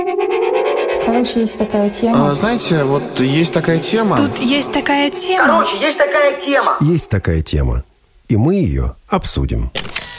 Короче, есть такая тема. Знаете, вот есть такая тема. Тут есть такая тема. Короче, есть такая тема. Есть такая тема, и мы ее обсудим.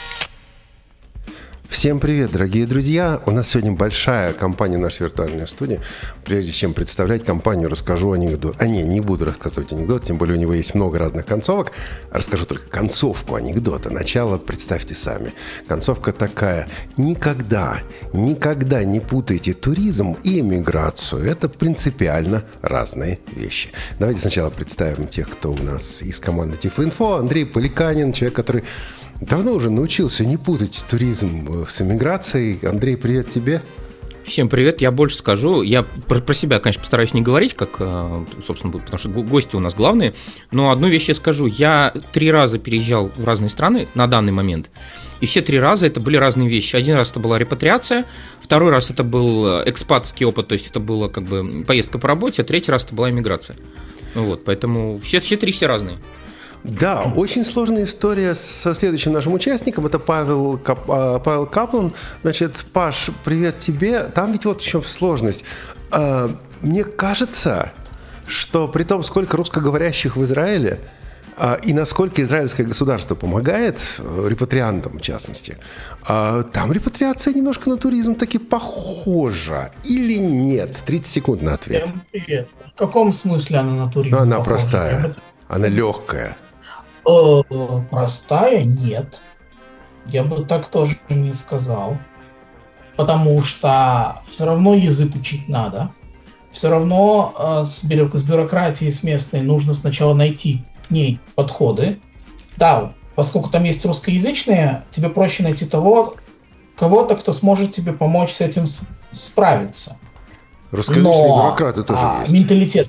Всем привет, дорогие друзья! У нас сегодня большая компания в нашей виртуальной студии. Прежде чем представлять компанию, расскажу анекдот. Не буду рассказывать анекдот, тем более у него есть много разных концовок. Расскажу только концовку анекдота. Начало представьте сами. Концовка такая. Никогда не путайте туризм и эмиграцию. Это принципиально разные вещи. Давайте сначала представим тех, кто у нас из команды Тифлоинфо. Андрей Поликанин, человек, который давно уже научился не путать туризм с эмиграцией. Андрей, привет тебе. Всем привет, я больше скажу. Я про себя, конечно, постараюсь не говорить, как, собственно, потому что гости у нас главные, но одну вещь я скажу. Я 3 раза переезжал в разные страны на данный момент, и все 3 раза это были разные вещи. Один раз это была репатриация, второй раз это был экспатский опыт, то есть это была как бы поездка по работе, а третий раз это была эмиграция. Вот, поэтому все 3 разные. Да, очень сложная история со следующим нашим участником. Это Павел Каплан. Значит, Паш, привет тебе. Там ведь вот еще сложность. Мне кажется, что при том, сколько русскоговорящих в Израиле, и насколько израильское государство помогает репатриантам, в частности, там репатриация немножко на туризм таки похожа. Или нет? 30 секунд на ответ. Привет. В каком смысле она на туризм Она похожа? простая, она легкая. Простая? Нет. Я бы так тоже не сказал. Потому что все равно язык учить надо. Все равно с бюрократией, с местной, нужно сначала найти к ней подходы. Да, поскольку там есть русскоязычные, тебе проще найти кого-то, кто сможет тебе помочь с этим справиться. Русскоязычные бюрократы тоже есть. Менталитет.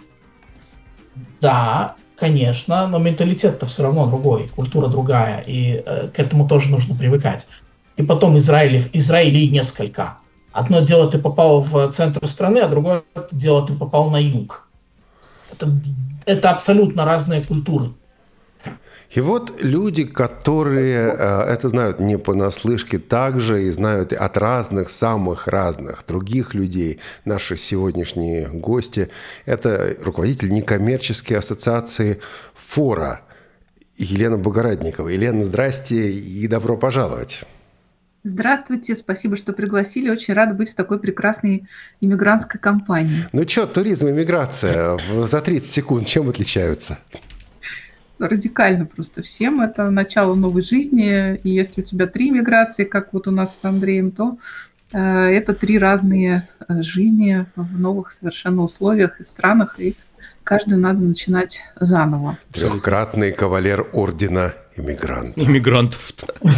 Да, конечно, но менталитет-то все равно другой, культура другая, и к этому тоже нужно привыкать. И потом Израилей несколько. Одно дело, ты попал в центр страны, а другое дело, ты попал на юг. Это абсолютно разные культуры. И вот люди, которые это знают не понаслышке, также и знают от разных, самых разных других людей, наши сегодняшние гости, это руководитель некоммерческой ассоциации «Фора» Елена Богородникова. Елена, здрасте и добро пожаловать. Здравствуйте, спасибо, что пригласили. Очень рада быть в такой прекрасной иммигрантской компании. Ну что, туризм и миграция за 30 секунд чем отличаются? Радикально просто всем. Это начало новой жизни. И если у тебя 3 миграции, как вот у нас с Андреем, то это 3 разные жизни в новых совершенно условиях и странах. И каждую надо начинать заново. 3-кратный кавалер ордена Иммигрантов.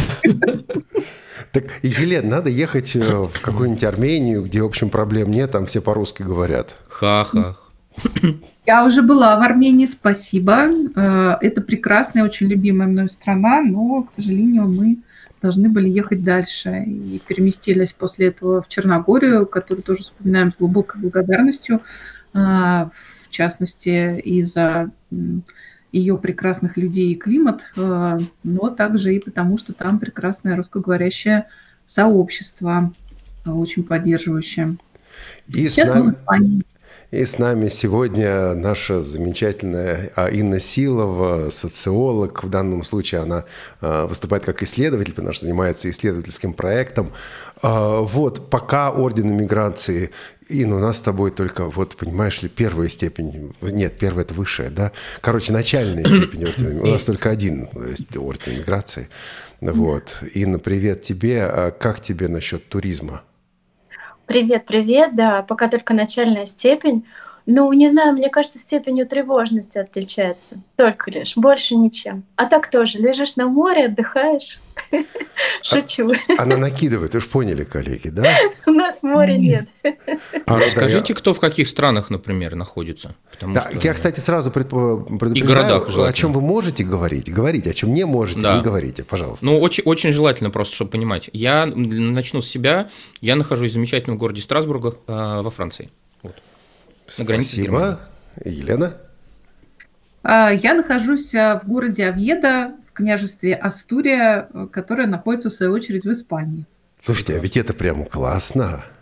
Так, Елена, надо ехать в какую-нибудь Армению, где, в общем, проблем нет, там все по-русски говорят. Ха-ха. Я уже была в Армении, спасибо. Это прекрасная, очень любимая мной страна, но, к сожалению, мы должны были ехать дальше. И переместились после этого в Черногорию, которую тоже вспоминаем с глубокой благодарностью, в частности, из-за ее прекрасных людей и климат, но также и потому, что там прекрасное русскоговорящее сообщество, очень поддерживающее. Сейчас мы в Испании. И с нами сегодня наша замечательная Инна Силова, социолог. В данном случае она выступает как исследователь, потому что занимается исследовательским проектом. Вот, пока орден миграции, Инна, у нас с тобой только, вот, понимаешь ли, первая степень, нет, первая это высшая, да? Короче, начальная степень ордена, у нас только один орден миграции. Вот. Инна, привет тебе. Как тебе насчет туризма? Привет, привет, да, пока только начальная степень. Ну, не знаю, мне кажется, степенью тревожности отличается. Только лишь, больше ничем. А так тоже, лежишь на море, отдыхаешь. Шучу. Она накидывает, вы же поняли, коллеги, да? У нас моря нет. А расскажите, кто в каких странах, например, находится? Да, я, кстати, сразу предупреждаю, о чем вы можете говорить, говорите, о чем не можете, не говорите, пожалуйста. Ну, очень желательно просто, чтобы понимать. Я начну с себя. Я нахожусь в замечательном городе Страсбурга во Франции. Вот. Спасибо. Елена? Я нахожусь в городе Овьедо, в княжестве Астурия, которое находится, в свою очередь, в Испании. Слушайте, а ведь это прям классно.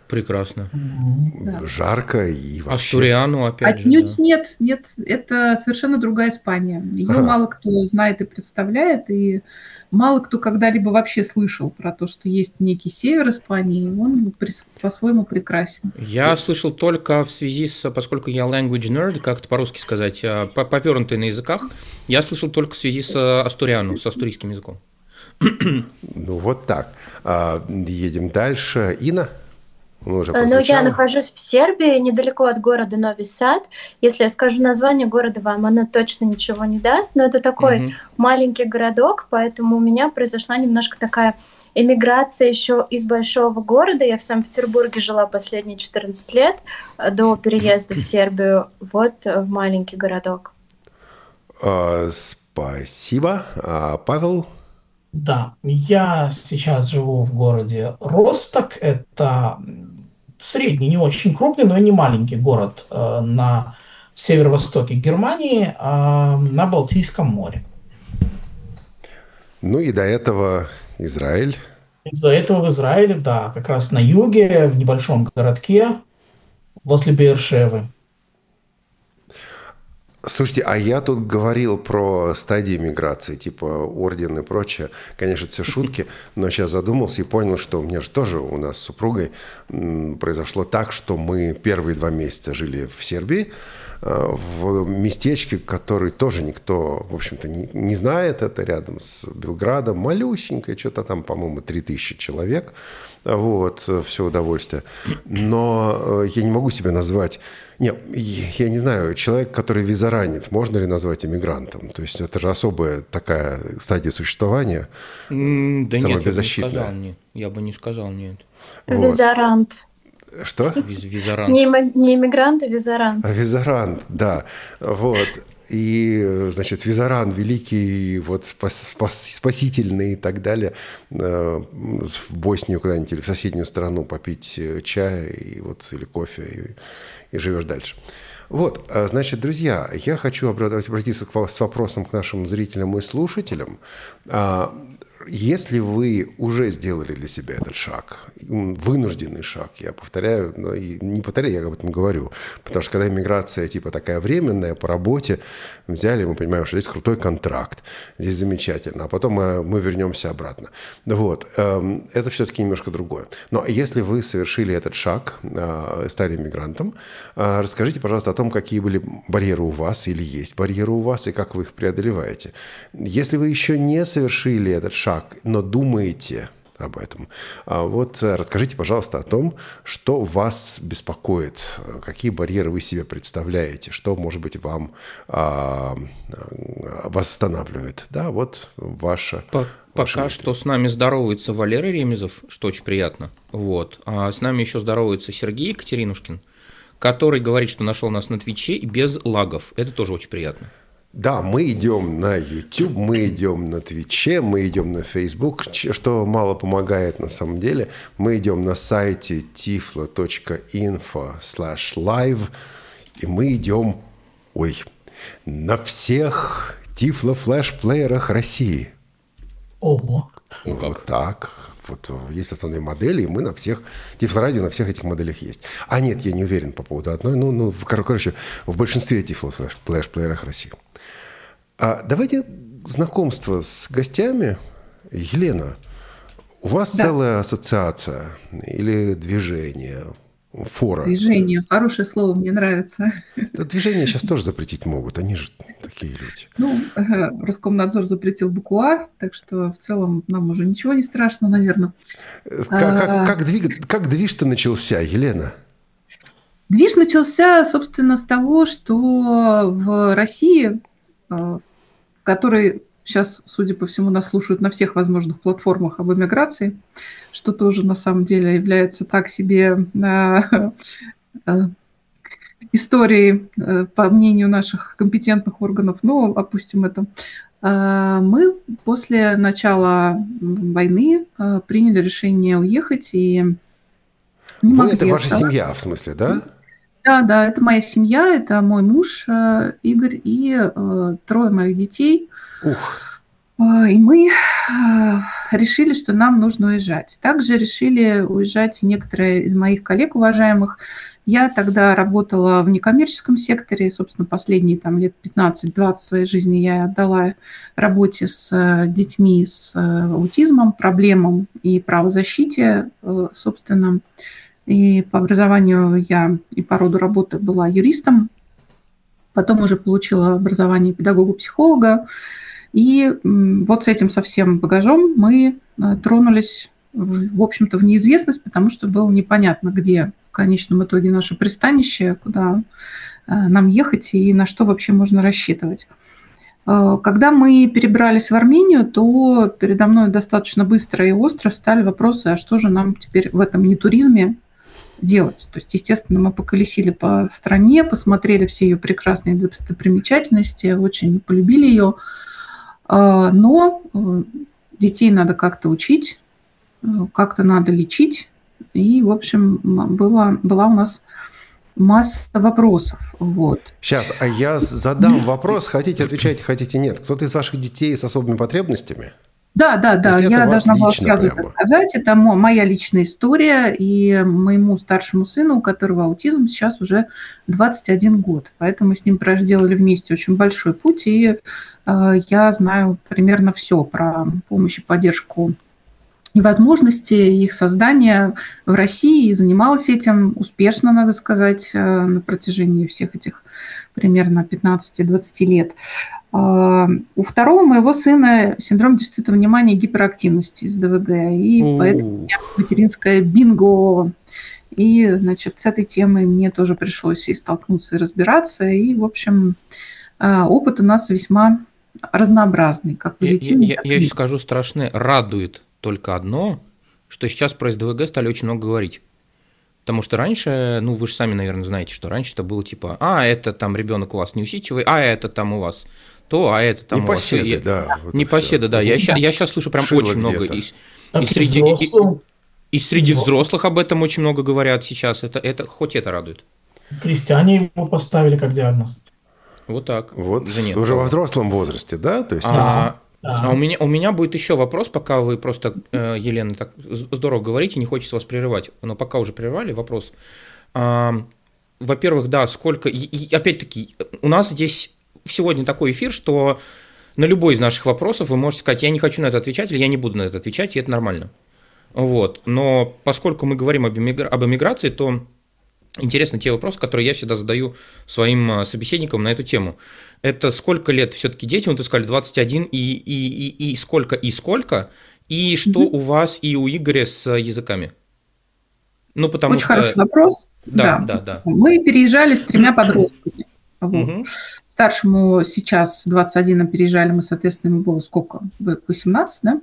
Прекрасно. Мгм. Жарко и вообще... Астуриану, опять же, Отнюдь да. нет, это совершенно другая Испания. Ее Ага. мало кто знает и представляет, и мало кто когда-либо вообще слышал про то, что есть некий север Испании, и он по-своему прекрасен. Я слышал только в связи с, поскольку я language nerd, как это по-русски сказать, повернутый на языках, я слышал только в связи с Астуриану, с астурийским языком. Ну, вот так. Едем дальше. Инна? Ну, уже Ну, я прозвучало. нахожусь в Сербии, недалеко от города Нови Сад. Если я скажу название города, вам оно точно ничего не даст, но это такой Мгм. маленький городок, поэтому у меня произошла немножко такая эмиграция еще из большого города. Я в Санкт-Петербурге жила последние 14 лет до переезда в Сербию. Вот в маленький городок. Спасибо. Павел? Да, я сейчас живу в городе Росток. Это средний, не очень крупный, но и не маленький город на северо-востоке Германии, на Балтийском море. Ну и до этого Израиль. Из-за этого в Израиле, да, как раз на юге, в небольшом городке возле Беершевы. Слушайте, а я тут говорил про стадии миграции, типа орден и прочее. Конечно, это все шутки, но сейчас задумался и понял, что у меня же тоже, у нас с супругой произошло так, что мы первые 2 месяца жили в Сербии, в местечке, который тоже никто, в общем-то, не знает. Это рядом с Белградом, малюсенькое, что-то там, по-моему, 3000 человек. Вот, все удовольствие. Но я не могу себя назвать... Нет, я не знаю, человек, который визаранит, можно ли назвать иммигрантом? То есть это же особая такая стадия существования, Да нет, я бы не самобеззащитная. сказал, нет. Я бы не сказал, нет. Вот. Визарант. Что? Визарант. Не иммигрант, а визарант. Визарант, да. Вот. И, значит, визаран великий, вот спасительный и так далее, в Боснию куда-нибудь или в соседнюю страну попить чая и вот, или кофе, и живешь дальше. Вот, значит, друзья, я хочу обратиться с вопросом к нашим зрителям и слушателям. Если вы уже сделали для себя этот шаг, вынужденный шаг, я повторяю, но и не повторяю, я об этом говорю, потому что когда иммиграция типа такая временная, по работе, взяли, мы понимаем, что здесь крутой контракт, здесь замечательно, а потом мы вернемся обратно. Вот, это все-таки немножко другое. Но если вы совершили этот шаг, стали иммигрантом, расскажите, пожалуйста, о том, какие были барьеры у вас или есть барьеры у вас, и как вы их преодолеваете. Если вы еще не совершили этот шаг, но думаете об этом, вот расскажите, пожалуйста, о том, что вас беспокоит, какие барьеры вы себе представляете, что, может быть, вам вас останавливает. Да, вот ваша Пока мысли. что с нами здоровается Валера Ремезов, что очень приятно. Вот. А с нами еще здоровается Сергей Екатеринушкин, который говорит, что нашел нас на Твиче и без лагов. Это тоже очень приятно. Да, мы идем на YouTube, мы идем на Твиче, мы идем на Facebook, что мало помогает на самом деле. Мы идем на сайте tiflo.info/live, и мы идем, на всех Tiflo-флеш-плеерах России. Ого. Вот так. Вот есть основные модели, и мы на всех, Тифло-радио на всех этих моделях есть. А нет, я не уверен по поводу одной, короче, в большинстве Tiflo-флеш-плеерах России. Давайте знакомство с гостями. Елена, у вас целая ассоциация или движение, фора? Движение. Хорошее слово, мне нравится. Это движение сейчас тоже запретить могут, они же такие люди. Ну, Роскомнадзор запретил букву А, так что в целом нам уже ничего не страшно, наверное. Как движ-то начался, Елена? Движ начался, собственно, с того, что в России, в которой сейчас, судя по всему, нас слушают на всех возможных платформах об эмиграции, что тоже на самом деле является так себе историей, по мнению наших компетентных органов, но опустим это. Мы после начала войны приняли решение уехать и не Вы могли это ваша оставаться. семья, в смысле, да? Да, это моя семья, это мой муж Игорь и 3 моих детей. Ух. И мы решили, что нам нужно уезжать. Также решили уезжать некоторые из моих коллег уважаемых. Я тогда работала в некоммерческом секторе, собственно, последние там, лет 15-20 своей жизни я отдала работе с детьми с аутизмом, проблемам и правозащите, собственно. И по образованию я и по роду работы была юристом, потом уже получила образование педагога-психолога. И вот с этим совсем багажом мы тронулись, в общем-то, в неизвестность, потому что было непонятно, где в конечном итоге наше пристанище, куда нам ехать и на что вообще можно рассчитывать. Когда мы перебрались в Армению, то передо мной достаточно быстро и остро встали вопросы, а что же нам теперь в этом нетуризме делать. То есть, естественно, мы поколесили по стране, посмотрели все ее прекрасные достопримечательности, очень полюбили ее. Но детей надо как-то учить, как-то надо лечить. И, в общем, была у нас масса вопросов. Вот. Сейчас, а я задам вопрос, хотите отвечать, хотите нет. Кто-то из ваших детей с особыми потребностями? Да, я должна была сразу прямо сказать, это моя личная история, и моему старшему сыну, у которого аутизм, сейчас уже 21 год, поэтому мы с ним проделали вместе очень большой путь, и я знаю примерно все про помощь и поддержку и возможности их создания в России, и занималась этим успешно, надо сказать, на протяжении всех этих примерно 15-20 лет. У второго моего сына синдром дефицита внимания и гиперактивности с ДВГ, и поэтому у меня материнское бинго. И, значит, с этой темой мне тоже пришлось и столкнуться, и разбираться. И, в общем, опыт у нас весьма разнообразный, как позитивный, так и я сейчас скажу страшное. Радует только одно, что сейчас про СДВГ стали очень много говорить. Потому что раньше, ну вы же сами, наверное, знаете, что раньше это было типа, это там ребенок у вас неусидчивый, это там у вас то, а это там непоседы, у вас... да. Вот непоседы, да. Я сейчас слышу прям Шило очень много. И среди взрослых об этом очень много говорят сейчас. Это хоть это радует. Крестьяне его поставили как диагноз. Вот так. Вот уже во взрослом возрасте, да? То есть... А у меня будет еще вопрос, пока вы просто, Елена, так здорово говорите, не хочется вас прерывать, но пока уже прервали, вопрос. Во-первых, да, сколько... И опять-таки, у нас здесь сегодня такой эфир, что на любой из наших вопросов вы можете сказать, я не хочу на это отвечать, или я не буду на это отвечать, и это нормально. Вот. Но поскольку мы говорим об эмиграции, то интересны те вопросы, которые я всегда задаю своим собеседникам на эту тему. Это сколько лет все-таки детям, вот вы сказали, 21, и сколько, и что у вас и у Игоря с языками? Ну, потому очень хороший вопрос. Да. Мы переезжали с 3 подростками. Старшему сейчас 21, а переезжали мы, соответственно, ему было сколько? 18, да?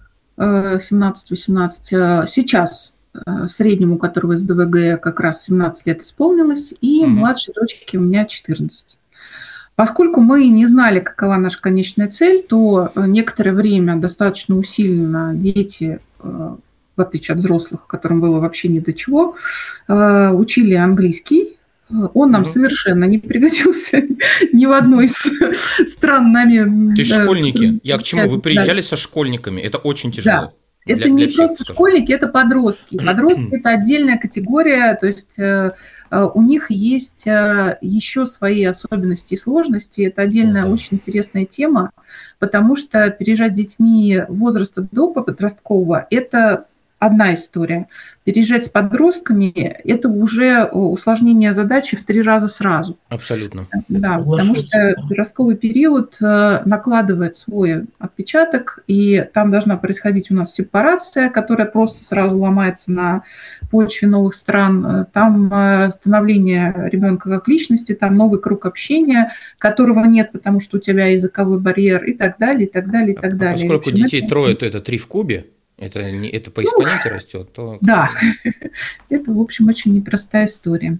17-18. Сейчас среднему, у которого из ДВГ как раз 17 лет исполнилось, и младшей дочке у меня 14. Поскольку мы не знали, какова наша конечная цель, то некоторое время достаточно усиленно дети, в отличие от взрослых, которым было вообще ни до чего, учили английский. Он нам совершенно не пригодился ни в одной из стран нами. То есть школьники. Я к чему? Вы приезжали со школьниками. Это очень тяжело. Да. Это не просто школьники, это подростки. Подростки – это отдельная категория, то есть у них есть еще свои особенности и сложности. Это отдельная очень интересная тема, потому что переезжать с детьми возраста до подросткового – это одна история. Переезжать с подростками – это уже усложнение задачи в 3 раза сразу. Абсолютно. Да, потому что подростковый период накладывает свой отпечаток, и там должна происходить у нас сепарация, которая просто сразу ломается на почве новых стран. Там становление ребенка как личности, там новый круг общения, которого нет, потому что у тебя языковой барьер и так далее, и так далее, и так далее. Поскольку детей 3, то это 3 в кубе. Это по экспоненте растет, то... Да, это, в общем, очень непростая история.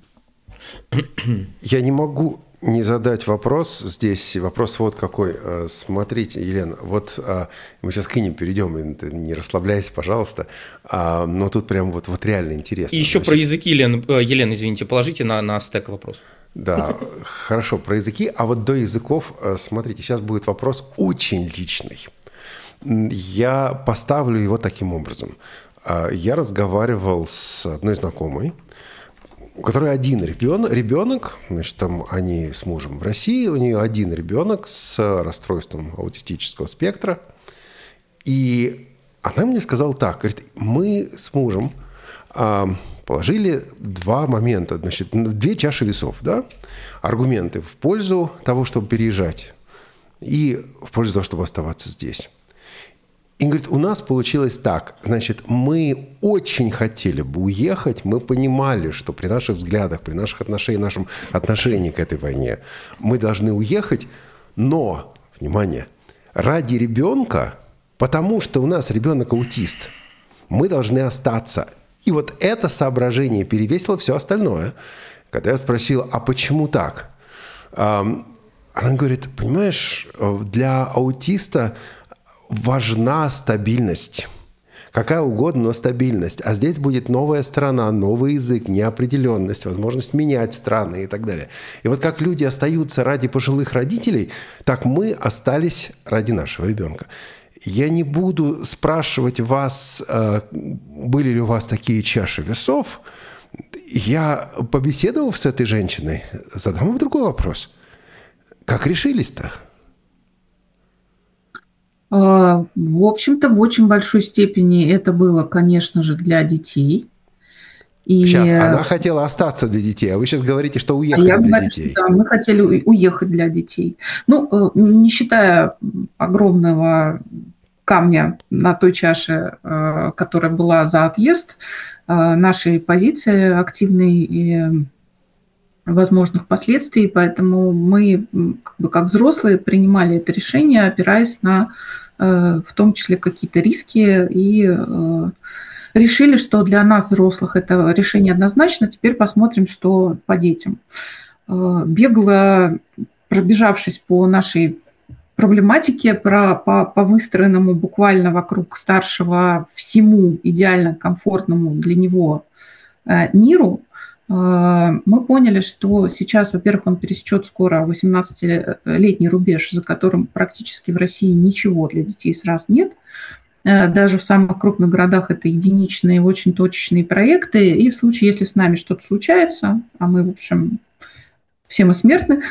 Я не могу не задать вопрос здесь. Вопрос вот какой. Смотрите, Елена, вот мы сейчас к Ине перейдем, не расслабляйся, пожалуйста. Но тут прям вот реально интересно. И еще про языки, Елена, извините, положите на стек вопрос. Да, хорошо, про языки. А вот до языков, смотрите, сейчас будет вопрос очень личный. Я поставлю его таким образом. Я разговаривал с одной знакомой, у которой один ребенок, значит, там они с мужем в России, у нее один ребенок с расстройством аутистического спектра. И она мне сказала так, говорит, мы с мужем положили два момента, значит, две чаши весов, да, аргументы в пользу того, чтобы переезжать, и в пользу того, чтобы оставаться здесь. И говорит, у нас получилось так, значит, мы очень хотели бы уехать, мы понимали, что при наших взглядах, при наших отношениях, нашем отношении к этой войне мы должны уехать, но, внимание, ради ребенка, потому что у нас ребенок аутист, мы должны остаться. И вот это соображение перевесило все остальное. Когда я спросил, а почему так? Она говорит, понимаешь, для аутиста важна стабильность. Какая угодно, но стабильность. А здесь будет новая страна, новый язык, неопределенность, возможность менять страны и так далее. И вот как люди остаются ради пожилых родителей, так мы остались ради нашего ребенка. Я не буду спрашивать вас, были ли у вас такие чаши весов. Я, побеседовав с этой женщиной, задам вам другой вопрос. Как решились-то? В общем-то, в очень большой степени это было, конечно же, для детей. И Сейчас, она хотела остаться для детей, а вы сейчас говорите, что уехали я для говорю, детей. что да, мы хотели уехать для детей. Ну, не считая огромного камня на той чаше, которая была за отъезд, нашей позиции активной и возможных последствий, поэтому мы, как взрослые, принимали это решение, опираясь на, в том числе, какие-то риски, и решили, что для нас, взрослых, это решение однозначно. Теперь посмотрим, что по детям. Бегло пробежавшись по нашей проблематике, по выстроенному буквально вокруг старшего всему идеально комфортному для него миру, мы поняли, что сейчас, во-первых, он пересечет скоро 18-летний рубеж, за которым практически в России ничего для детей сразу нет. Даже в самых крупных городах это единичные, очень точечные проекты. И в случае, если с нами что-то случается, а мы, в общем, все мы смертны,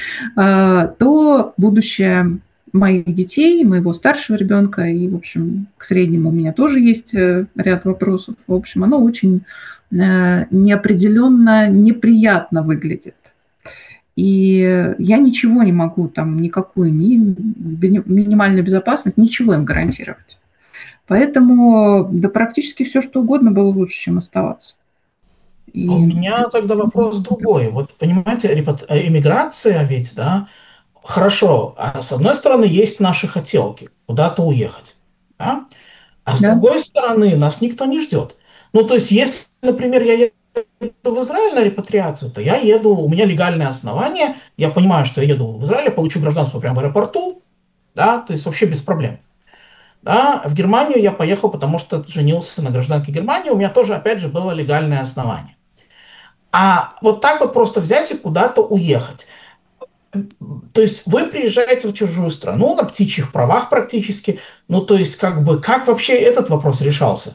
то будущее моих детей, моего старшего ребенка и, в общем, к среднему у меня тоже есть ряд вопросов. В общем, оно очень неопределенно, неприятно выглядит. И я ничего не могу, там, никакую ни минимальную безопасность, ничего им гарантировать. Поэтому, да, практически все, что угодно было лучше, чем оставаться. И... У меня тогда вопрос другой. Вот, понимаете, эмиграция ведь, да, хорошо, а с одной стороны есть наши хотелки куда-то уехать, да? А с другой стороны нас никто не ждет. Ну, то есть, если, например, я еду в Израиль на репатриацию, то я еду, у меня легальное основание, я понимаю, что я еду в Израиль, я получу гражданство прямо в аэропорту, да, то есть вообще без проблем. Да, в Германию я поехал, потому что женился на гражданке Германии, у меня тоже, опять же, было легальное основание. А вот так вот просто взять и куда-то уехать. То есть вы приезжаете в чужую страну на птичьих правах практически, ну то есть как бы, как вообще этот вопрос решался?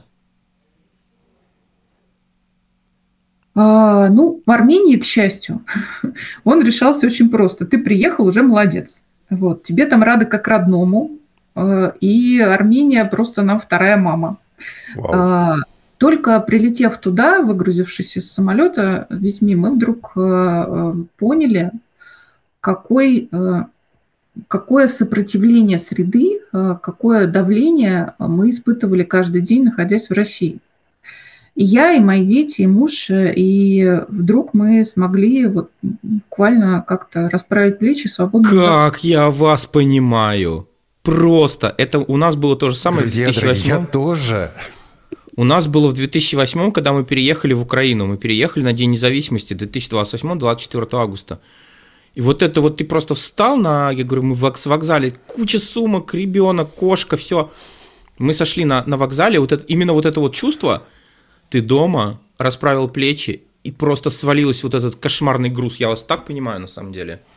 Ну, в Армении, к счастью, он решался очень просто. Ты приехал, уже молодец. Вот. Тебе там рады как родному, и Армения просто нам вторая мама. Вау. Только прилетев туда, выгрузившись из самолета с детьми, мы вдруг поняли, какое сопротивление среды, какое давление мы испытывали каждый день, находясь в России. И я, и мои дети, и муж, и вдруг мы смогли вот буквально как-то расправить плечи свободно. Как я вас понимаю! Просто это у нас было то же самое. Друзья, в 2008. я тоже. У нас было в 2008, когда мы переехали в Украину. Мы переехали на День независимости 2028-24 августа. И вот это вот ты просто встал я говорю, мы с вокзале, куча сумок, ребенок, кошка, все. Мы сошли на вокзале, именно вот это вот чувство, ты дома, расправил плечи, и просто свалился вот этот кошмарный груз. Я вас так понимаю, на самом деле.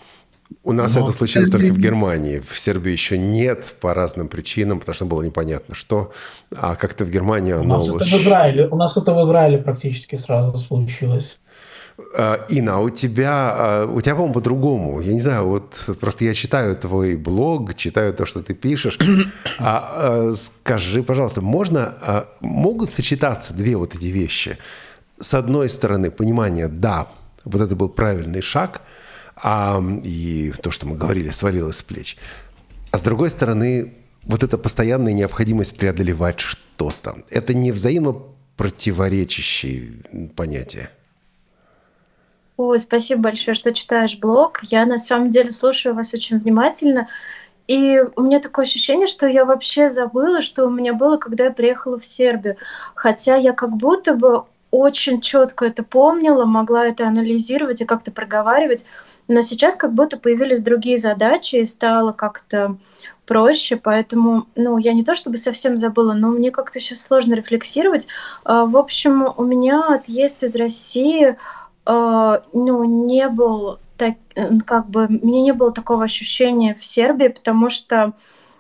У нас Но, это к случилось только в сожалению, Германии. В Сербии еще нет по разным причинам, потому что было непонятно, что. А как-то в Германии у оно... нас это в Израиле, у нас это в Израиле практически сразу случилось. Инна, а у тебя, по-моему, по-другому. Я не знаю, вот просто я читаю твой блог, читаю то, что ты пишешь. Скажи, пожалуйста, могут сочетаться две вот эти вещи? С одной стороны, понимание, да, вот это был правильный шаг, и то, что мы говорили, свалилось с плеч. А с другой стороны, вот эта постоянная необходимость преодолевать что-то. Это не взаимно противоречащие понятия. Ой, спасибо большое, что читаешь блог. Я на самом деле слушаю вас очень внимательно. И у меня такое ощущение, что я вообще забыла, что у меня было, когда я приехала в Сербию. Хотя я как будто бы очень четко это помнила, могла это анализировать и как-то проговаривать. Но сейчас как будто появились другие задачи и стало как-то проще. Поэтому, я не то чтобы совсем забыла, но мне как-то сейчас сложно рефлексировать. В общем, у меня отъезд из России не был мне не было такого ощущения в Сербии, потому что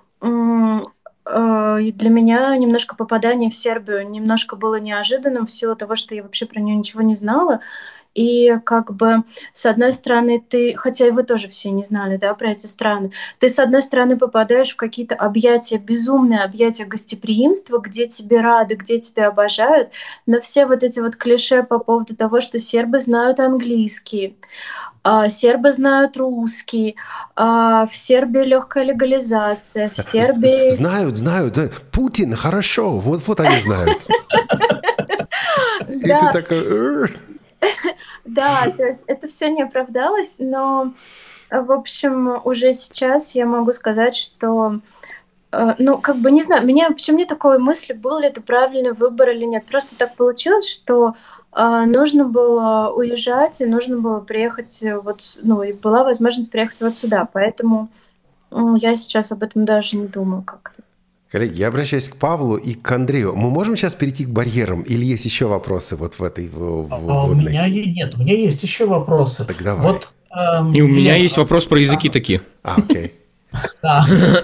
для меня немножко попадание в Сербию немножко было неожиданным в силу того, что я вообще про нее ничего не знала. И как бы с одной стороны хотя и вы тоже все не знали, да, про эти страны, ты с одной стороны попадаешь в какие-то объятия, безумные объятия гостеприимства, где тебе рады, где тебя обожают, но все вот эти вот клише по поводу того, что сербы знают английский, сербы знают русский, в Сербии легкая легализация, в Сербии... Знают, да. Путин, хорошо, вот они знают. И ты такой... Да, то есть это все не оправдалось, но, в общем, уже сейчас я могу сказать, что, не знаю, почему мне такой мысли, был ли это правильный выбор или нет. Просто так получилось, что нужно было уезжать, и нужно было приехать и была возможность приехать вот сюда. Поэтому я сейчас об этом даже не думаю как-то. Коллеги, я обращаюсь к Павлу и к Андрею. Мы можем сейчас перейти к барьерам или есть еще вопросы вот в этой У меня нет, у меня есть еще вопросы. Так давай. И у меня есть вопрос про языки такие. Окей. Да.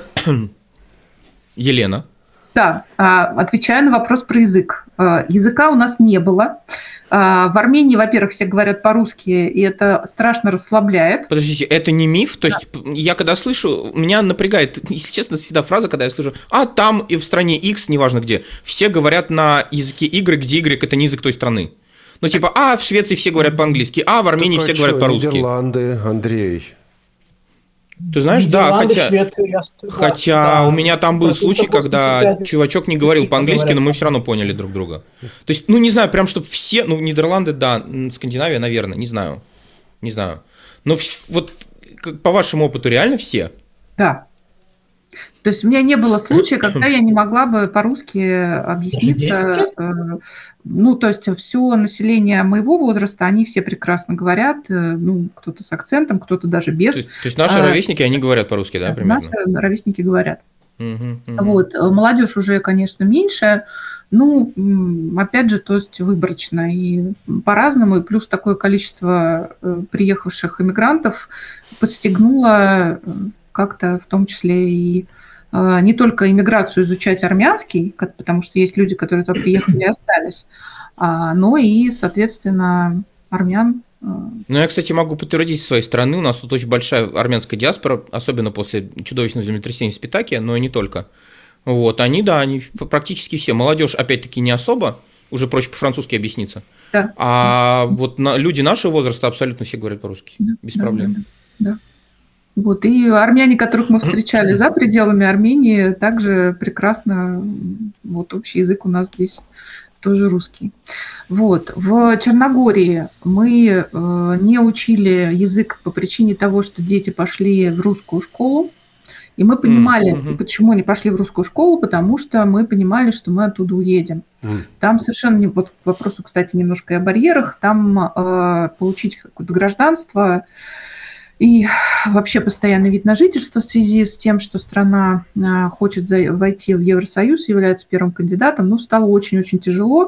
Елена. Да, отвечаю на вопрос про язык. Языка у нас не было. В Армении, во-первых, все говорят по-русски, и это страшно расслабляет. Подождите, это не миф? То есть я когда слышу, меня напрягает, если честно, всегда фраза, когда я слышу, там и в стране X, неважно где, все говорят на языке Y, где Y это не язык той страны. В Швеции все говорят по-английски, в Армении все говорят по-русски. Нидерланды, Андрей. Ты знаешь, Нидерланды, Швеция, я согласен, хотя у меня там был случай, когда чувачок не говорил по-английски, но мы все равно поняли друг друга. То есть, не знаю, прям чтобы все, Нидерланды, да, Скандинавия, наверное, не знаю. Но вот по вашему опыту реально все? Да. То есть у меня не было случая, когда я не могла бы по-русски объясниться. То есть все население моего возраста, они все прекрасно говорят, кто-то с акцентом, кто-то даже без. То есть наши ровесники, они говорят по-русски, да, примерно? Наши ровесники говорят. Молодежь уже, конечно, меньше, опять же, то есть выборочно и по-разному, и плюс такое количество приехавших иммигрантов подстегнуло как-то в том числе и не только иммиграцию изучать армянский, потому что есть люди, которые туда приехали и остались, но и, соответственно, армян. Я, кстати, могу подтвердить с своей стороны, у нас тут очень большая армянская диаспора, особенно после чудовищного землетрясения в Спитаке, но и не только. Они практически все. Молодежь, опять-таки, не особо, уже проще по-французски объясниться. Да. Люди нашего возраста абсолютно все говорят по-русски, без проблем. Да. И армяне, которых мы встречали за пределами Армении, также прекрасно, общий язык у нас здесь тоже русский. В Черногории мы не учили язык по причине того, что дети пошли в русскую школу, и мы понимали, почему они пошли в русскую школу, потому что мы понимали, что мы оттуда уедем. Там совершенно не... к вопросу, кстати, немножко и о барьерах, там получить какое-то гражданство и вообще постоянный вид на жительство в связи с тем, что страна хочет войти в Евросоюз, является первым кандидатом, стало очень-очень тяжело.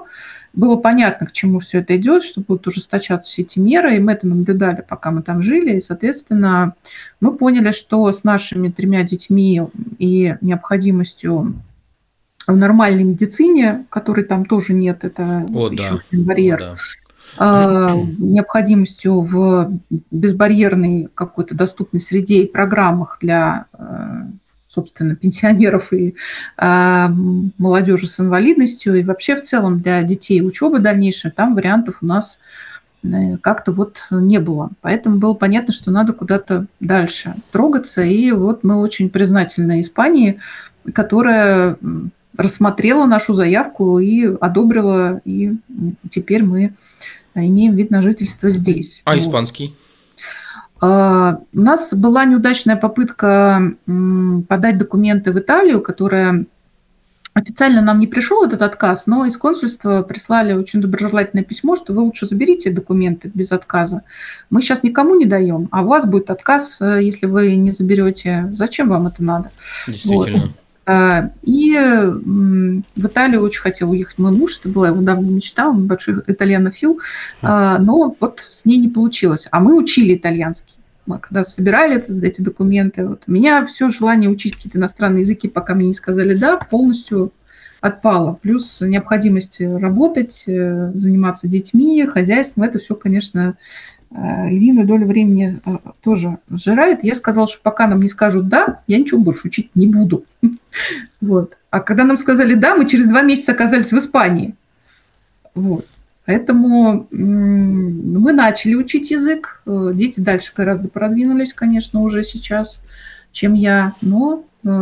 было понятно, к чему все это идет, что будут ужесточаться все эти меры, и мы это наблюдали, пока мы там жили, и, соответственно, мы поняли, что с нашими 3 детьми и необходимостью в нормальной медицине, которой там тоже нет, это еще один барьер, необходимостью в безбарьерной какой-то доступной среде и программах для, собственно, пенсионеров и молодежи с инвалидностью, и вообще в целом для детей учебы дальнейшей, там вариантов у нас как-то вот не было. Поэтому было понятно, что надо куда-то дальше трогаться. И вот мы очень признательны Испании, которая рассмотрела нашу заявку и одобрила, и теперь мы имеем вид на жительство здесь. А испанский? У нас была неудачная попытка подать документы в Италию, которая официально нам не пришел этот отказ, но из консульства прислали очень доброжелательное письмо, что вы лучше заберите документы без отказа. Мы сейчас никому не даем, а у вас будет отказ, если вы не заберете. Зачем вам это надо? Действительно. Вот. И в Италию очень хотел уехать мой муж, это была его давняя мечта, он большой итальянофил, но вот с ней не получилось. А мы учили итальянский. Мы когда собирали эти документы, вот, у меня все желание учить какие-то иностранные языки, пока мне не сказали «да», полностью отпало. Плюс необходимость работать, заниматься детьми, хозяйством, это все, конечно, львиную долю времени тоже сжирает. Я сказала, что пока нам не скажут «да», я ничего больше учить не буду. Вот. А когда нам сказали «да», мы через 2 месяца оказались в Испании. Вот. Поэтому мы начали учить язык. Дети дальше гораздо продвинулись, конечно, уже сейчас, чем я, но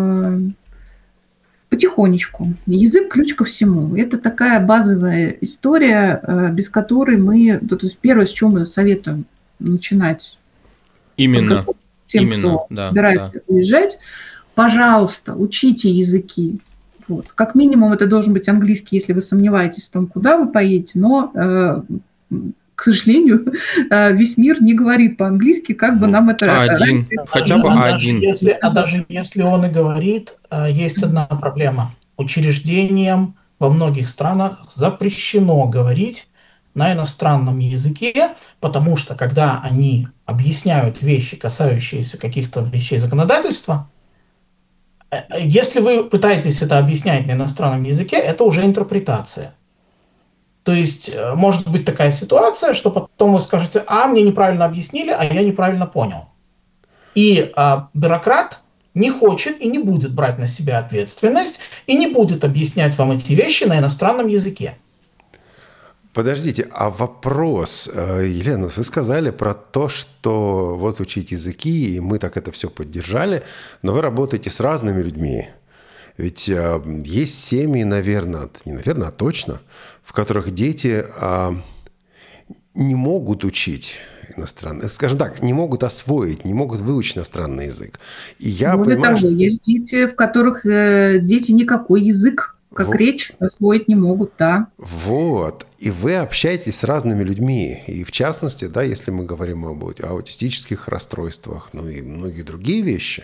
потихонечку. Язык – ключ ко всему. Это такая базовая история, без которой мы… То есть первое, с чего мы советуем начинать именно тем, кто собирается уезжать, пожалуйста, учите языки. Вот. Как минимум это должен быть английский, если вы сомневаетесь в том, куда вы поедете, но, к сожалению, весь мир не говорит по-английски, как бы нам это… Хотя бы один. Даже если он и говорит, есть одна проблема. Учреждениям во многих странах запрещено говорить на иностранном языке, потому что когда они объясняют вещи, касающиеся каких-то вещей законодательства, если вы пытаетесь это объяснять на иностранном языке, это уже интерпретация. То есть может быть такая ситуация, что потом вы скажете, мне неправильно объяснили, а я неправильно понял. И бюрократ не хочет и не будет брать на себя ответственность и не будет объяснять вам эти вещи на иностранном языке. Подождите, а вопрос, Елена, вы сказали про то, что вот учить языки, и мы так это все поддержали, но вы работаете с разными людьми. Ведь есть семьи, наверное, не наверное, а точно, в которых дети не могут учить иностранный, скажем так, не могут освоить, не могут выучить иностранный язык. И я понимаю, что есть дети, в которых дети никакой язык, как речь, освоить не могут, да. Вот. И вы общаетесь с разными людьми. И в частности, да, если мы говорим об аутистических расстройствах, ну и многие другие вещи.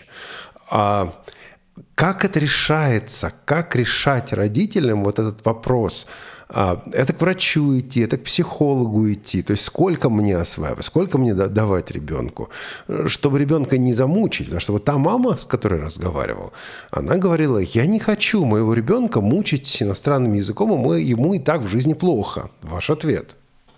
Как это решается? Как решать родителям вот этот вопрос? Это к врачу идти, это к психологу идти. То есть сколько мне осваивать, сколько мне давать ребенку, чтобы ребенка не замучить. Потому что вот та мама, с которой я разговаривал, она говорила, я не хочу моего ребенка мучить иностранным языком, ему и так в жизни плохо. Ваш ответ?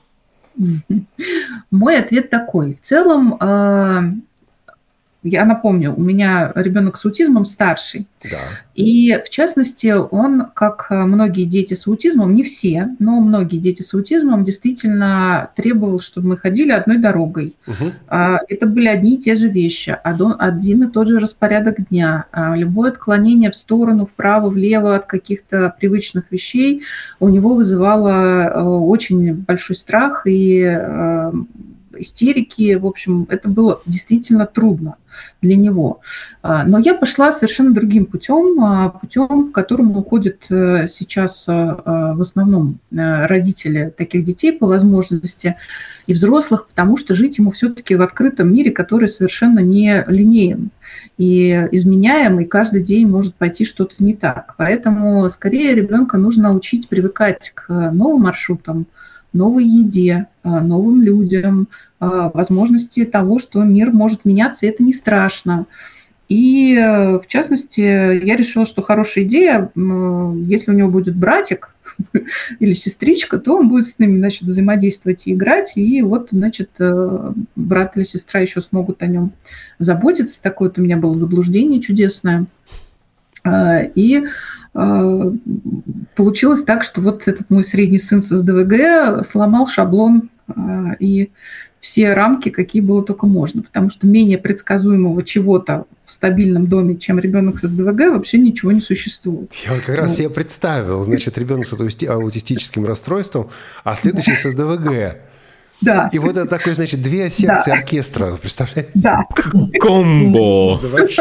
Мой ответ такой. В целом… Я напомню, у меня ребенок с аутизмом старший. Да. И, в частности, он, как многие дети с аутизмом, не все, но многие дети с аутизмом действительно требовал, чтобы мы ходили одной дорогой. Угу. Это были одни и те же вещи, один и тот же распорядок дня. Любое отклонение в сторону, вправо, влево от каких-то привычных вещей у него вызывало очень большой страх и истерики. В общем, это было действительно трудно для него. Но я пошла совершенно другим путем, к которому уходят сейчас в основном родители таких детей по возможности и взрослых, потому что жить ему все-таки в открытом мире, который совершенно не линеен и изменяем, и каждый день может пойти что-то не так. Поэтому скорее ребенка нужно учить привыкать к новым маршрутам, новой еде, новым людям, возможности того, что мир может меняться, и это не страшно. И, в частности, я решила, что хорошая идея, если у него будет братик или сестричка, то он будет с ними, значит, взаимодействовать и играть, и вот, значит, брат или сестра еще смогут о нем заботиться. Такое вот у меня было заблуждение чудесное. И получилось так, что вот этот мой средний сын с СДВГ сломал шаблон и все рамки, какие было только можно, потому что менее предсказуемого чего-то в стабильном доме, чем ребенок с СДВГ, вообще ничего не существует. Я вот как раз себе представил, значит, ребенок с аутистическим расстройством, а следующий с СДВГ. Да. И вот это такой, значит, две секции оркестра, представляете? Да. Комбо.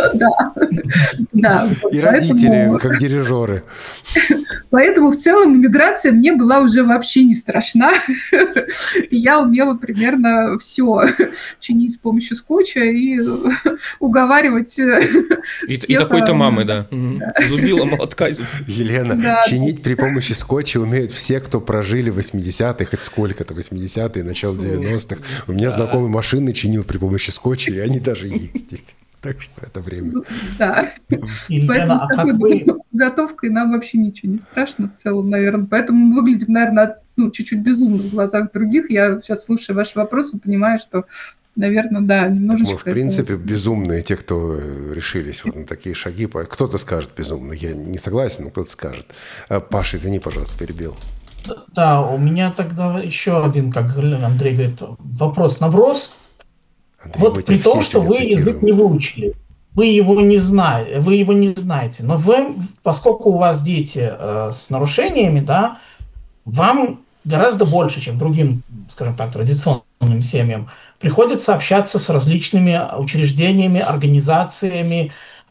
Да. И родители, как дирижеры. Поэтому в целом иммиграция мне была уже вообще не страшна. Я умела примерно все чинить с помощью скотча и уговаривать И такой-то мамы, да. Зубила молотка. Елена, чинить при помощи скотча умеют все, кто прожили 80-е, хоть сколько-то 80-е, начало 90-х. У меня знакомый машины чинил при помощи скотча, и они даже ездили. Так что это время. Да. Поэтому с такой подготовкой нам вообще ничего не страшно в целом, наверное. Поэтому мы выглядим, наверное, чуть-чуть безумно в глазах других. Я сейчас, слушая ваши вопросы, понимаю, что, наверное, да, немножечко... Мы, в принципе, безумные, те, кто решились вот на такие шаги. Кто-то скажет безумно. Я не согласен, но кто-то скажет. Паша, извини, пожалуйста, перебил. Да, у меня тогда еще один, как Андрей говорит, вопрос-наброс. Вот при том, что вы язык не выучили, вы его не знаете, но вы, поскольку у вас дети с нарушениями, да, вам гораздо больше, чем другим, скажем так, традиционным семьям, приходится общаться с различными учреждениями, организациями,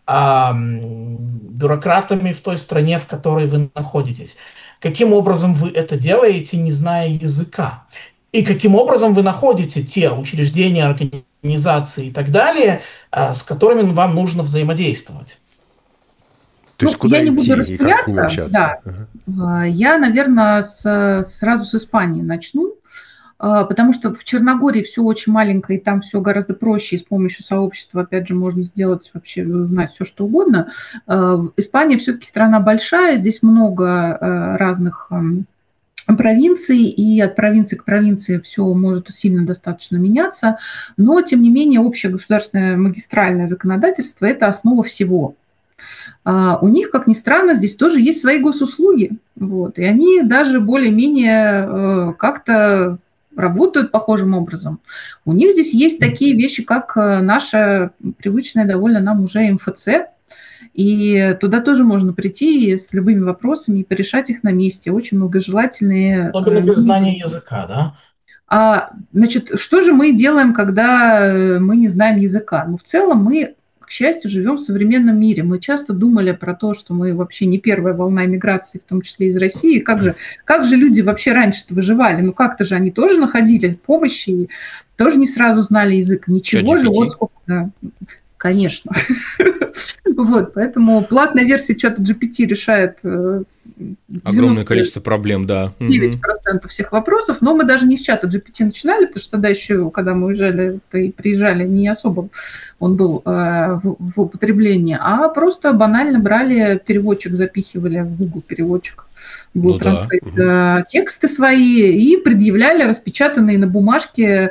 бюрократами в той стране, в которой вы находитесь. Каким образом вы это делаете, не зная языка? И каким образом вы находите те учреждения, организации и так далее, с которыми вам нужно взаимодействовать? То есть куда идти и как с ними общаться? Да. Я, наверное, сразу с Испании начну, потому что в Черногории все очень маленькое, и там все гораздо проще, и с помощью сообщества, опять же, можно сделать вообще, узнать все, что угодно. Испания все-таки страна большая, здесь много разных провинций, и от провинции к провинции все может сильно достаточно меняться, но, тем не менее, общее государственное магистральное законодательство – это основа всего. У них, как ни странно, здесь тоже есть свои госуслуги, вот, и они даже более-менее как-то работают похожим образом. У них здесь есть такие вещи, как наша привычная довольно нам уже МФЦ, и туда тоже можно прийти с любыми вопросами и порешать их на месте. Очень многожелательные. Особенно без знания языка, да? Значит, что же мы делаем, когда мы не знаем языка? Ну, в целом мы, к счастью, живем в современном мире. Мы часто думали про то, что мы вообще не первая волна миграции, в том числе из России. Как же люди вообще раньше-то выживали? Ну, как-то же они тоже находили помощь и тоже не сразу знали язык. Ничего же, вот сколько... Да. Конечно. Вот, поэтому платная версия чата GPT решает огромное количество проблем, да. 9% всех вопросов, но мы даже не с чата GPT начинали, потому что тогда еще, когда мы уезжали и приезжали, не особо он был в употреблении, а просто банально брали переводчик, запихивали в Google переводчик, Google Translate тексты свои и предъявляли распечатанные на бумажке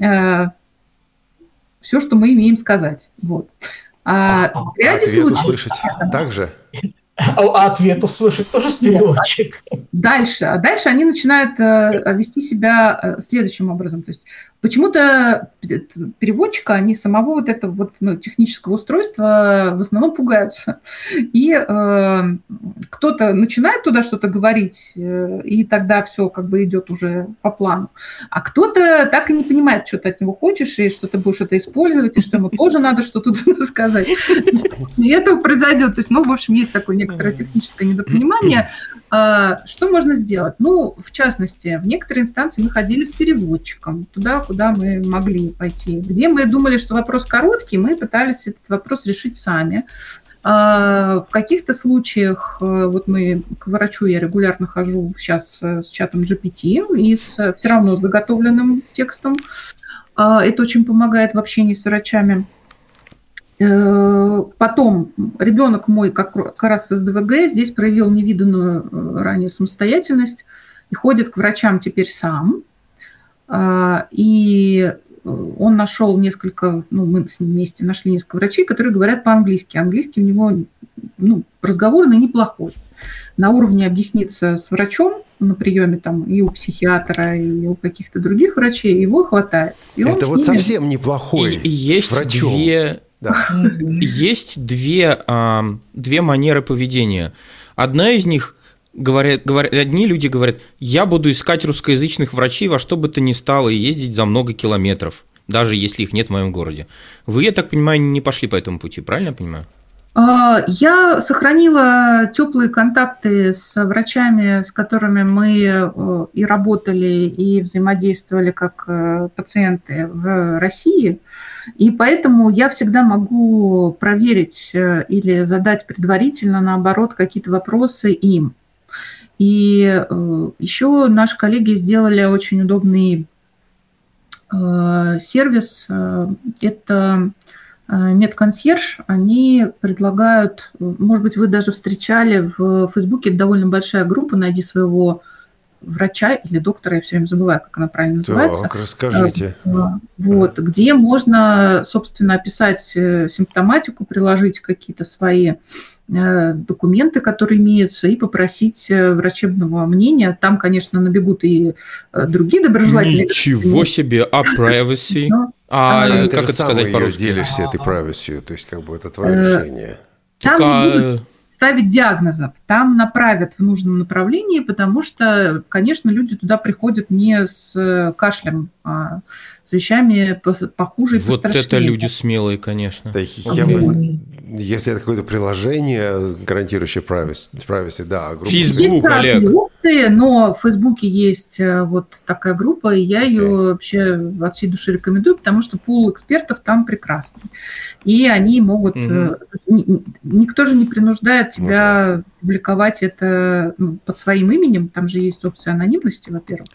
все, что мы имеем сказать. Вот. В ряде случаев... услышать также? Ответ услышать тоже с переводчик. Дальше они начинают вести себя следующим образом. То есть Почему-то переводчика, они самого вот этого вот, технического устройства в основном пугаются. И кто-то начинает туда что-то говорить, и тогда все как бы идет уже по плану. А кто-то так и не понимает, что ты от него хочешь, и что ты будешь это использовать, и что ему тоже надо что-то сказать. И это произойдет. То есть, в общем, есть такое некоторое техническое недопонимание. Что можно сделать? В частности, в некоторые инстанции мы ходили с переводчиком туда, куда мы могли пойти. Где мы думали, что вопрос короткий, мы пытались этот вопрос решить сами. В каких-то случаях, вот к врачу я регулярно хожу сейчас с чатом GPT и все равно с заготовленным текстом. Это очень помогает в общении с врачами. Потом ребенок мой как раз с СДВГ здесь проявил невиданную ранее самостоятельность и ходит к врачам теперь сам. И он нашел несколько, мы с ним вместе нашли несколько врачей, которые говорят по-английски. Английский у него разговорный неплохой. На уровне объясниться с врачом на приеме там, и у психиатра, и у каких-то других врачей его хватает. И это вот совсем неплохой есть с врачом. Есть две манеры поведения. Одна из них одни люди говорят, я буду искать русскоязычных врачей во что бы то ни стало и ездить за много километров, даже если их нет в моем городе. Вы, я так понимаю, не пошли по этому пути, правильно я понимаю? Я сохранила теплые контакты с врачами, с которыми мы и работали, и взаимодействовали как пациенты в России. И поэтому я всегда могу проверить или задать предварительно, наоборот, какие-то вопросы им. И еще наши коллеги сделали очень удобный сервис. Это медконсьерж. Они предлагают, может быть, вы даже встречали в Фейсбуке, довольно большая группа «Найди своего врача» или доктора, я все время забываю, как она правильно называется. Так, расскажите. Вот, где можно, собственно, описать симптоматику, приложить какие-то свои документы, которые имеются, и попросить врачебного мнения. Там, конечно, набегут и другие доброжелатели. Ничего себе, privacy. Ты как же это сказать по-русски? делишься этой privacy, то есть как бы это твое решение. Там не будут ставить диагнозов, там направят в нужном направлении, потому что, конечно, люди туда приходят не с кашлем, а с вещами похуже и пострашнее. Вот это люди смелые, конечно. Да, если это какое-то приложение, гарантирующее privacy, да. Facebook, Олег. Есть опции, но в Фейсбуке есть вот такая группа, и я ее вообще от всей души рекомендую, потому что пул экспертов там прекрасный. И они могут... Никто же не принуждает тебя публиковать это под своим именем. Там же есть опция анонимности, во-первых.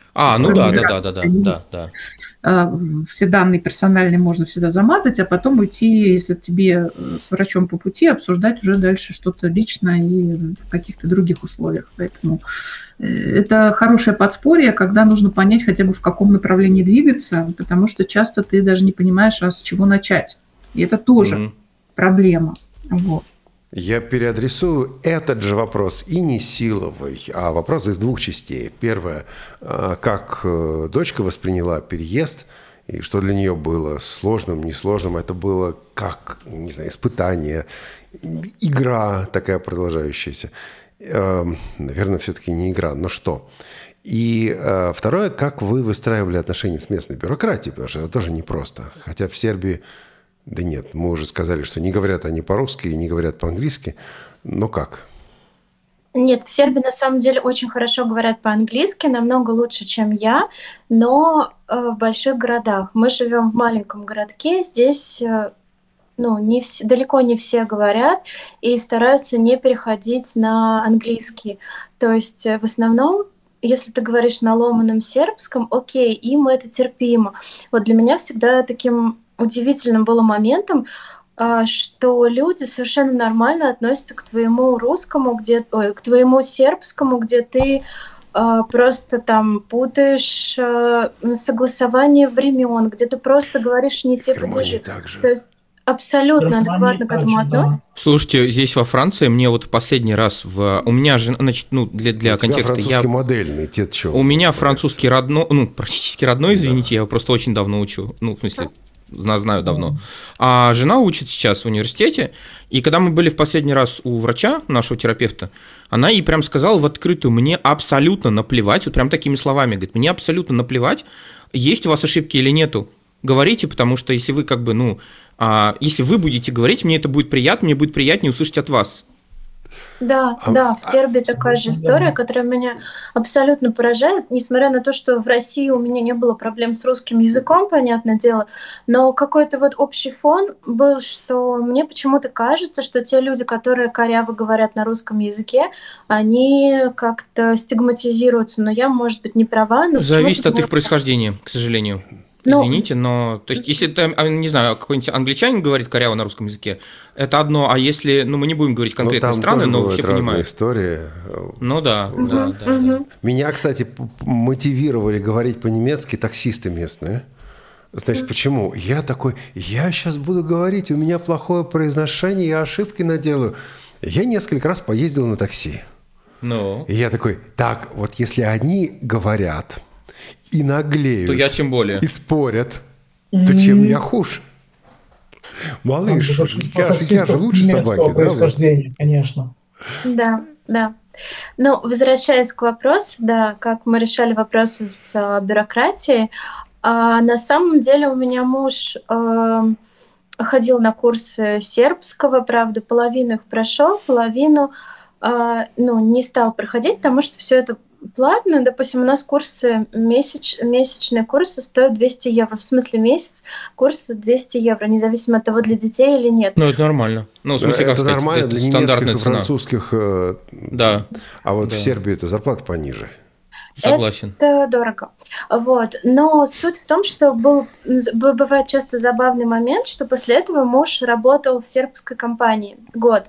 Да. Все данные персональные можно всегда замазать, а потом уйти, если тебе с врачом по пути, обсуждать уже дальше что-то личное и в каких-то других условиях. Поэтому это хорошее подспорье, когда нужно понять хотя бы в каком направлении двигаться, потому что часто ты даже не понимаешь, а с чего начать. И это тоже проблема. Вот. Я переадресую этот же вопрос и не силовый, а вопрос из двух частей. Первое, как дочка восприняла переезд, и что для нее было сложным, несложным. Это было как, не знаю, испытание, игра такая продолжающаяся. Наверное, все-таки не игра, но что? И второе, как вы выстраивали отношения с местной бюрократией, потому что это тоже непросто. Хотя в Сербии... Да нет, мы уже сказали, что не говорят они по-русски и не говорят по-английски. Но как? Нет, в Сербии на самом деле очень хорошо говорят по-английски, намного лучше, чем я, но в больших городах. Мы живем в маленьком городке, здесь далеко не все говорят и стараются не переходить на английский. То есть в основном, если ты говоришь на ломаном сербском, окей, им это терпимо. Вот для меня всегда таким удивительным было моментом, что люди совершенно нормально относятся к твоему русскому, к твоему сербскому, где ты просто там путаешь согласование времен, где ты просто говоришь не те падежи. То есть абсолютно Германия адекватно к этому также, да. относится. Слушайте, здесь во Франции мне вот последний раз у меня жена, значит, ну, для У тебя контекста, французский модельный, тебе что? у меня французский родной, ну, практически родной, извините, я его просто очень давно учу, ну, в смысле, знаю давно. А жена учит сейчас в университете, и когда мы были в последний раз у врача, нашего терапевта, она ей прям сказала в открытую: мне абсолютно наплевать, вот прям такими словами, говорит, мне абсолютно наплевать, есть у вас ошибки или нету, говорите, потому что если вы как бы, ну, если вы будете говорить, мне это будет приятно, мне будет приятнее услышать от вас. Да, в Сербии такая же абсолютно, история, да. которая меня абсолютно поражает, несмотря на то, что в России у меня не было проблем с русским языком, понятное дело, но какой-то вот общий фон был, что мне почему-то кажется, что те люди, которые коряво говорят на русском языке, они как-то стигматизируются, но я, может быть, не права, но Зависит от почему-то их происхождения, к сожалению. Ну, Извините, но, то есть, если там, не знаю, какой-нибудь англичанин говорит коряво на русском языке, это одно, а если, ну, мы не будем говорить конкретные там страны, тоже но бывают все разные понимают. истории. Ну да, да. Меня, кстати, мотивировали говорить по-немецки таксисты местные. Значит, почему? Я такой, я сейчас буду говорить, у меня плохое произношение, я ошибки наделаю. Я несколько раз поездил на такси. Ну, И я такой, так, вот если они говорят и наглеют, то я тем более. и спорят, то чем я хуже? Малыш, я же лучше собаки, да? Происхождения, конечно. да. Ну, возвращаясь к вопросу, да, как мы решали вопросы с бюрократией, на самом деле у меня муж ходил на курсы сербского, правда, половину их прошел, половину не стал проходить, потому что все это платно. Допустим, у нас курсы, месячные курсы стоят 200 евро. В смысле, месяц курсы 200 евро, независимо от того, для детей или нет. Ну, это нормально. Ну, в смысле, как это сказать, нормально это для стандартная немецких и цена. французских. Да, А вот да. в Сербии это зарплата пониже. Согласен. Это дорого. Вот. Но суть в том, что бывает часто забавный момент, что после этого муж работал в сербской компании год.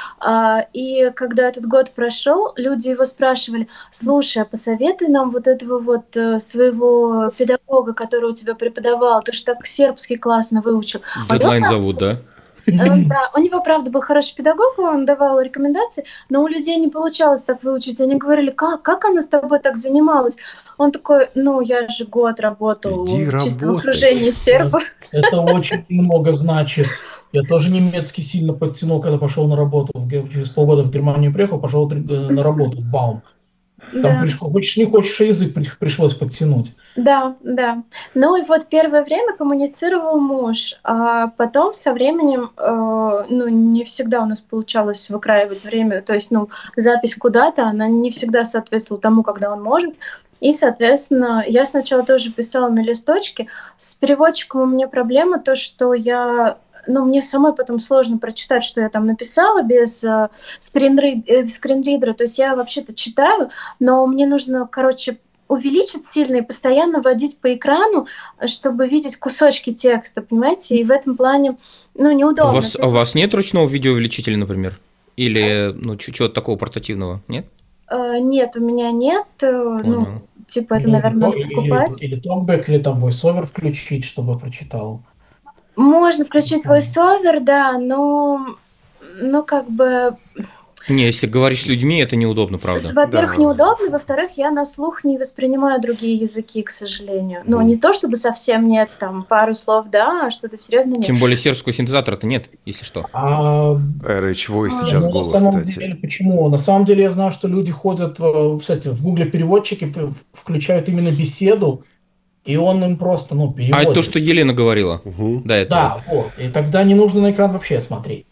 И когда этот год прошел, люди его спрашивали: слушай, а посоветуй нам вот этого вот своего педагога, который у тебя преподавал, ты же так сербский классно выучил. Дедлайн зовут, да? Да, у него, правда, был хороший педагог, он давал рекомендации, но у людей не получалось так выучить. Они говорили: как она с тобой так занималась? Он такой: ну, я же год работал Иди в чистом работай. окружении сербов. Это очень много значит. Я тоже немецкий сильно подтянул, когда пошел на работу. Через полгода в Германию приехал, пошел на работу в Баум. Там хочешь не хочешь, а язык пришлось подтянуть. Да. Ну и вот первое время коммуницировал муж, а потом со временем, не всегда у нас получалось выкраивать время, то есть, запись куда-то, она не всегда соответствовала тому, когда он может. И, соответственно, я сначала тоже писала на листочке. С переводчиком у меня проблема то, что мне самой потом сложно прочитать, что я там написала без скринридера. То есть я вообще-то читаю, но мне нужно, увеличить сильно и постоянно водить по экрану, чтобы видеть кусочки текста, понимаете? И в этом плане, неудобно. У вас нет ручного видеоувеличителя, например? Или, чего-то такого портативного, нет? Нет, у меня нет. Понял. Это, наверное, надо покупать. Или токбэк, или там voiceover включить, чтобы прочитал. Можно включить voiceover, да, но как бы... Не, если говоришь с людьми, это неудобно, правда. Во-первых, неудобно, во-вторых, я на слух не воспринимаю другие языки, к сожалению. Не то, чтобы совсем нет, там, пару слов, да, а что-то серьезное нет. Тем более сербского синтезатора-то нет, если что. RH Voice сейчас голос, на самом кстати. деле, почему? На самом деле я знаю, что люди ходят, кстати, в Гугле переводчики включают именно беседу, и он им просто, переводит. А это то, что Елена говорила до этого. Да, вот. И тогда не нужно на экран вообще смотреть.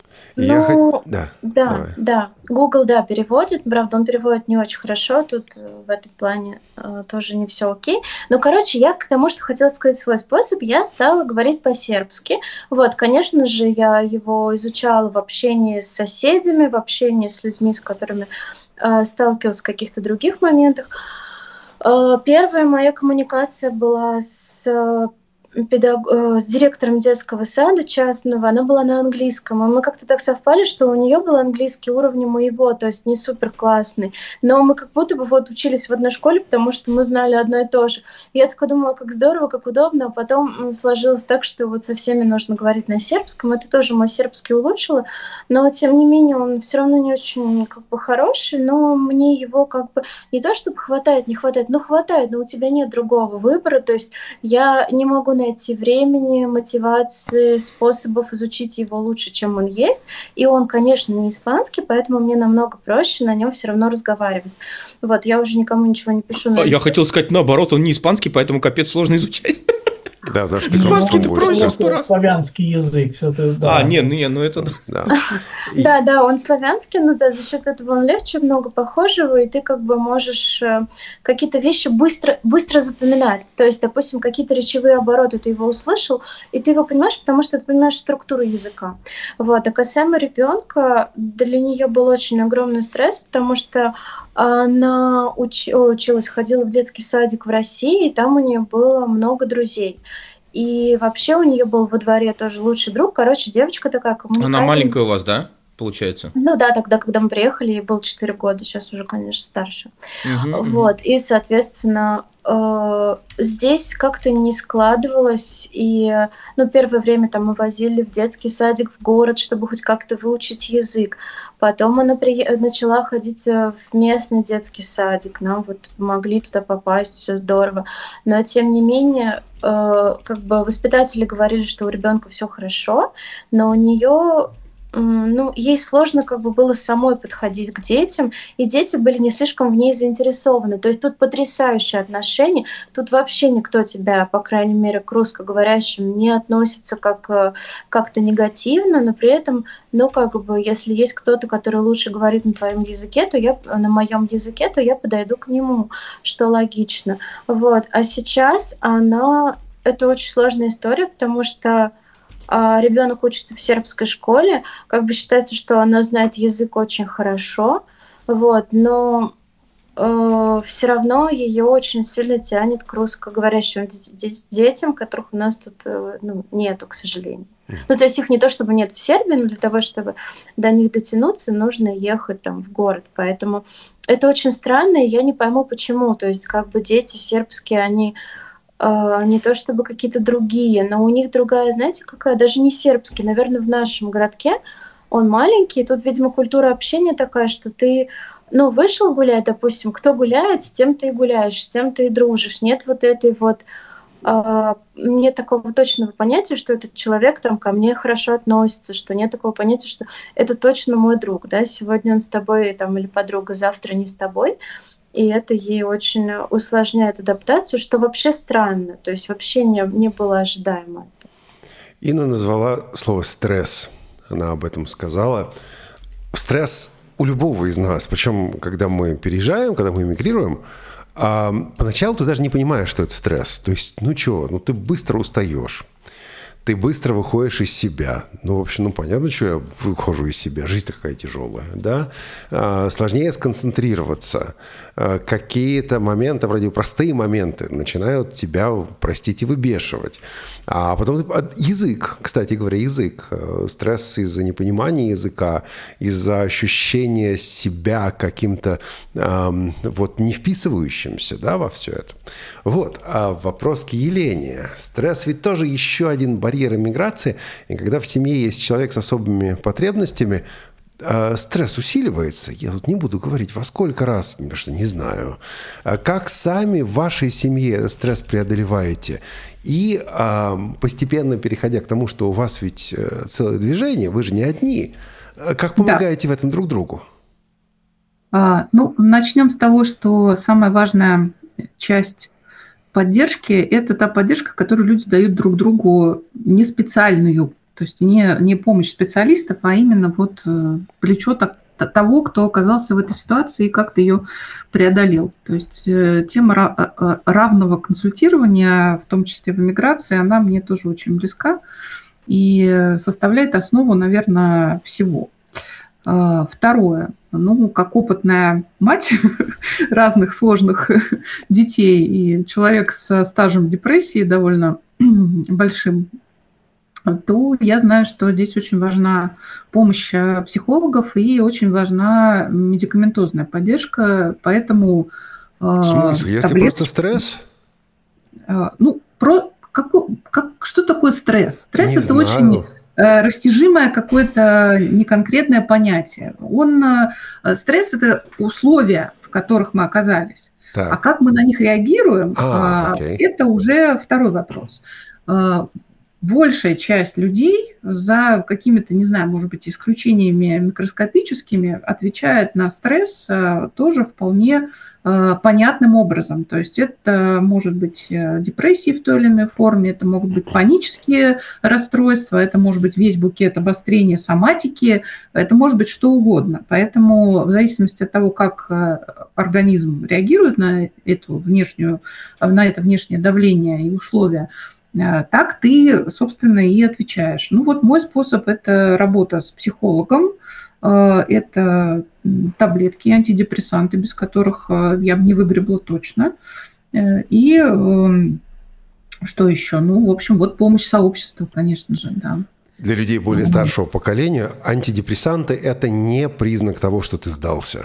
Да. Google, да, переводит. Правда, он переводит не очень хорошо. Тут в этом плане тоже не все окей. Но, я к тому, что хотела сказать свой способ, я стала говорить по-сербски. Вот, конечно же, я его изучала в общении с соседями, в общении с людьми, с которыми сталкивалась в каких-то других моментах. Первая моя коммуникация была с с директором детского сада частного, она была на английском, и мы как-то так совпали, что у нее был английский уровня моего, то есть не супер классный, но мы как будто бы вот учились в одной школе, потому что мы знали одно и то же. И я такая думала, как здорово, как удобно, а потом сложилось так, что вот со всеми нужно говорить на сербском, это тоже мой сербский улучшило, но тем не менее он все равно не очень как бы хороший, но мне его как бы не то чтобы хватает, не хватает, но хватает, но у тебя нет другого выбора, то есть я не могу найти времени, мотивации, способов изучить его лучше, чем он есть. И он, конечно, не испанский, поэтому мне намного проще на нем все равно разговаривать. Вот, я уже никому ничего не пишу. Я хотел сказать наоборот, он не испанский, поэтому капец сложно изучать. Да, потому что Испанский ты проще 100 раз. Славянский язык, все это, да. Ну это... Да. Да, он славянский, но да, за счет этого он легче, много похожего, и ты как бы можешь какие-то вещи быстро запоминать. То есть, допустим, какие-то речевые обороты ты его услышал, и ты его понимаешь, потому что ты понимаешь структуру языка. Вот. А касаемо ребенка, для нее был очень огромный стресс, потому что она училась, ходила в детский садик в России, и там у нее было много друзей. И вообще у нее был во дворе тоже лучший друг. Короче, девочка такая коммуникабельная. Она маленькая у вас, да, получается? Ну да, тогда, когда мы приехали, ей было 4 года, сейчас уже, конечно, старше. Вот, и, соответственно, здесь как-то не складывалось, и, первое время там мы возили в детский садик в город, чтобы хоть как-то выучить язык. Потом она начала ходить в местный детский садик, нам вот помогли туда попасть, все здорово. Но, тем не менее, как бы воспитатели говорили, что у ребенка все хорошо, но у нее... ей сложно как бы было самой подходить к детям, и дети были не слишком в ней заинтересованы. То есть тут потрясающее отношение, тут вообще никто тебя, по крайней мере, к русскоговорящим не относится как-то негативно, но при этом, если есть кто-то, который лучше говорит на твоем языке, на моем языке, то я подойду к нему, что логично. Вот. А сейчас это очень сложная история, потому что ребенок учится в сербской школе, как бы считается, что она знает язык очень хорошо, вот, но все равно ее очень сильно тянет к русскоговорящим детям, которых у нас тут нету, к сожалению. То есть их не то чтобы нет в Сербии, но для того, чтобы до них дотянуться, нужно ехать там в город. Поэтому это очень странно, и я не пойму, почему. То есть как бы дети сербские, они не то чтобы какие-то другие, но у них другая, знаете, какая, даже не сербский, наверное, в нашем городке, он маленький, тут, видимо, культура общения такая, что ты, вышел гулять, допустим, кто гуляет, с тем ты и гуляешь, с тем ты и дружишь, нет вот этой вот, нет такого точного понятия, что этот человек там ко мне хорошо относится, что нет такого понятия, что это точно мой друг, да, сегодня он с тобой там или подруга, завтра не с тобой. И это ей очень усложняет адаптацию, что вообще странно. То есть вообще не было ожидаемо. Инна назвала слово «стресс». Она об этом сказала. Стресс у любого из нас. Причем, когда мы переезжаем, когда мы эмигрируем, поначалу ты даже не понимаешь, что это стресс. То есть, ты быстро устаешь. Ты быстро выходишь из себя. В общем, понятно, что я выхожу из себя. Жизнь такая тяжелая, да? Сложнее сконцентрироваться. Какие-то моменты, вроде простые моменты, начинают тебя, простите, выбешивать. А потом язык, кстати говоря, язык. Стресс из-за непонимания языка, из-за ощущения себя каким-то не вписывающимся, да, во все это. Вот. А вопрос к Елене. Стресс ведь тоже еще один барьер иммиграции. И когда в семье есть человек с особыми потребностями, стресс усиливается. Я тут не буду говорить, во сколько раз, потому что не знаю. Как сами в вашей семье этот стресс преодолеваете? И постепенно переходя к тому, что у вас ведь целое движение, вы же не одни. Как помогаете в этом друг другу? Начнем с того, что самая важная часть поддержки – это та поддержка, которую люди дают друг другу, не специальную. То есть не помощь специалистов, а именно плечо того, кто оказался в этой ситуации и как-то ее преодолел. То есть тема равного консультирования, в том числе в эмиграции, она мне тоже очень близка и составляет основу, наверное, всего. Второе. Как опытная мать разных сложных детей и человек со стажем депрессии довольно большим, то я знаю, что здесь очень важна помощь психологов и очень важна медикаментозная поддержка, поэтому В смысле? Если просто таблеточки. стресс? Ну, что такое стресс? Стресс – Не это очень знаю. растяжимое какое-то неконкретное понятие. Стресс – это условия, в которых мы оказались. А Так. как мы на них реагируем, Окей. это уже второй вопрос. Большая часть людей, за какими-то, не знаю, может быть, исключениями микроскопическими, отвечает на стресс тоже вполне понятным образом. То есть это может быть депрессии в той или иной форме, это могут быть панические расстройства, это может быть весь букет обострения соматики, это может быть что угодно. Поэтому в зависимости от того, как организм реагирует на это внешнее давление и условия, так ты, собственно, и отвечаешь. Ну вот мой способ – это работа с психологом, это таблетки, антидепрессанты, без которых я бы не выгребла точно. И что еще? Ну, в общем, вот помощь сообщества, конечно же, да. Для людей более старшего поколения антидепрессанты – это не признак того, что ты сдался.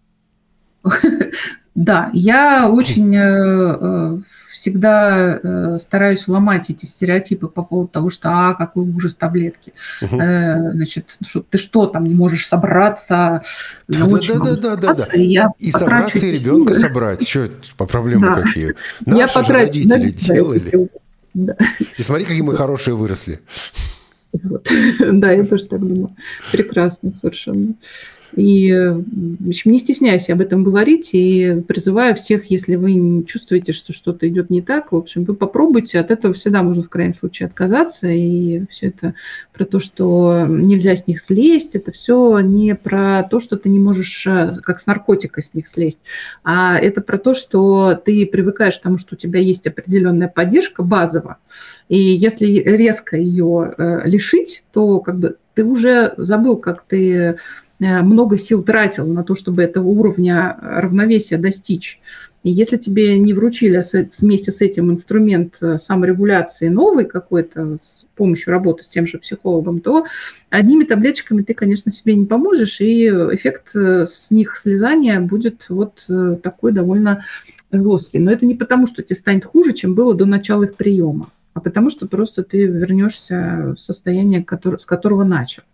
Да, я очень всегда стараюсь ломать эти стереотипы по поводу того, что какой ужас таблетки. Значит, ты что, там не можешь собраться? Я очень могу собраться, и я И потрачу собраться, и эти ребенка силы. собрать. Что по проблемы Да. какие? Я Наши же потрачу, родители да, делали. если да. И смотри, какие мы хорошие выросли. Вот. Да, я тоже так думаю. Прекрасно совершенно. И, в общем, не стесняюсь об этом говорить и призываю всех, если вы не чувствуете, что что-то идет не так, в общем, вы попробуйте, от этого всегда можно в крайнем случае отказаться, и все это про то, что нельзя с них слезть, это все не про то, что ты не можешь, как с наркотика, с них слезть, а это про то, что ты привыкаешь к тому, что у тебя есть определенная поддержка базово, и если резко ее лишить, то как бы ты уже забыл, как ты много сил тратил на то, чтобы этого уровня равновесия достичь. И если тебе не вручили вместе с этим инструмент саморегуляции новый какой-то с помощью работы с тем же психологом, то одними таблеточками ты, конечно, себе не поможешь, и эффект с них слезания будет вот такой довольно жесткий. Но это не потому, что тебе станет хуже, чем было до начала их приема, а потому что просто ты вернешься в состояние, с которого начал.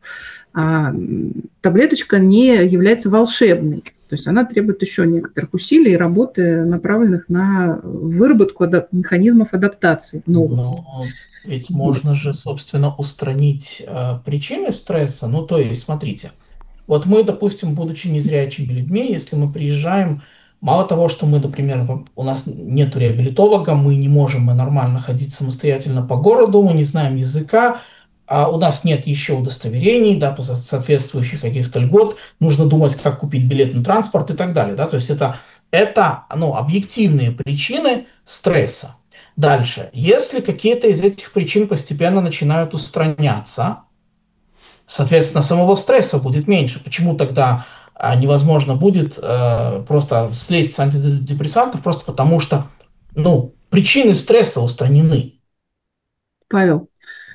Таблеточка не является волшебной. То есть она требует еще некоторых усилий и работы, направленных на выработку механизмов адаптации новых. Но ведь можно же, собственно, устранить причины стресса. Ну, то есть, смотрите, вот мы, допустим, будучи незрячими людьми, если мы приезжаем, мало того, что мы, например, у нас нет реабилитолога, мы не можем нормально ходить самостоятельно по городу, мы не знаем языка, а у нас нет еще удостоверений, да, соответствующих каких-то льгот, нужно думать, как купить билет на транспорт и так далее, да, то есть это объективные причины стресса. Дальше, если какие-то из этих причин постепенно начинают устраняться, соответственно, самого стресса будет меньше. Почему тогда невозможно будет просто слезть с антидепрессантов, просто потому что, причины стресса устранены. Павел,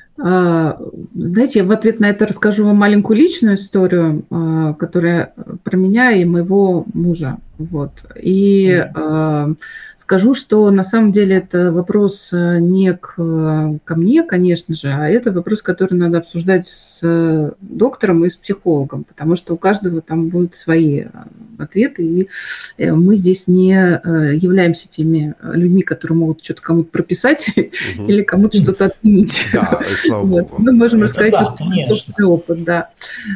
знаете, я в ответ на это расскажу вам маленькую личную историю, которая про меня и моего мужа. Вот. И скажу, что на самом деле это вопрос не ко мне, конечно же, а это вопрос, который надо обсуждать с доктором и с психологом, потому что у каждого там будут свои ответы, и мы здесь не являемся теми людьми, которые могут что-то кому-то прописать или кому-то что-то отменить. Да, и слава богу. Мы можем рассказать собственный опыт, да.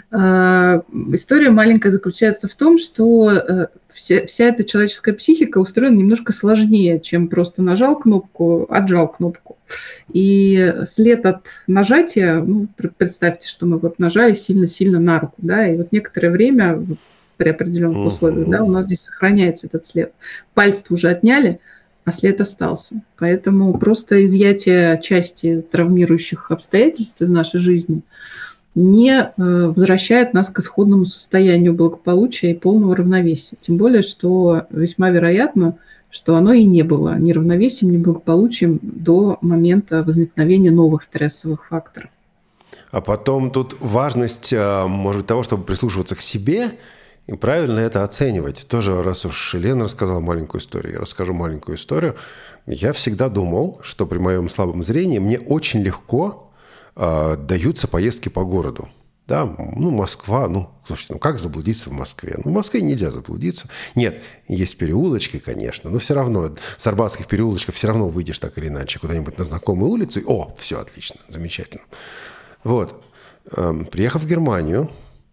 История маленькая заключается в том, что вся эта человеческая психика устроена немножко сложнее, чем просто нажал кнопку, отжал кнопку. И след от нажатия, представьте, что мы вот нажали сильно-сильно на руку, да, и вот некоторое время при определенных условиях, да, у нас здесь сохраняется этот след. Пальцы уже отняли, а след остался. Поэтому просто изъятие части травмирующих обстоятельств из нашей жизни не возвращает нас к исходному состоянию благополучия и полного равновесия. Тем более, что весьма вероятно, что оно и не было ни равновесием, ни благополучием до момента возникновения новых стрессовых факторов. А потом тут важность, может, того, чтобы прислушиваться к себе и правильно это оценивать. Тоже, раз уж Лена рассказала маленькую историю, я расскажу маленькую историю. Я всегда думал, что при моем слабом зрении мне очень легко даются поездки по городу. Да, Москва, слушайте, как заблудиться в Москве? В Москве нельзя заблудиться. Нет, есть переулочки, конечно, но все равно с арбатских переулочков все равно выйдешь так или иначе куда-нибудь на знакомую улицу. Все отлично, замечательно. Вот, приехав в Германию,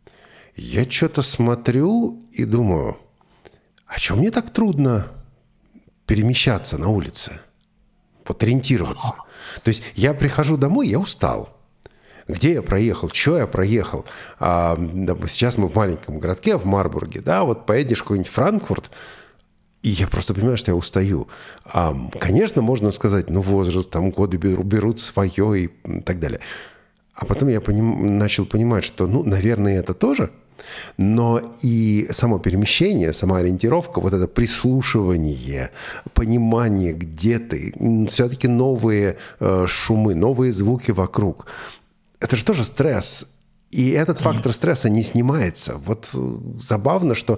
я что-то смотрю и думаю, а что мне так трудно перемещаться на улице? Вот ориентироваться. То есть я прихожу домой, я устал. Где я проехал, что я проехал. Сейчас мы в маленьком городке, в Марбурге, да, вот поедешь в какой-нибудь Франкфурт, и я просто понимаю, что я устаю. Конечно, можно сказать, возраст, там годы берут свое и так далее. А потом я начал понимать, что, наверное, это тоже, но и само перемещение, сама ориентировка, вот это прислушивание, понимание, где ты, все-таки новые шумы, новые звуки вокруг. Это же тоже стресс. И этот фактор стресса не снимается. Вот забавно, что...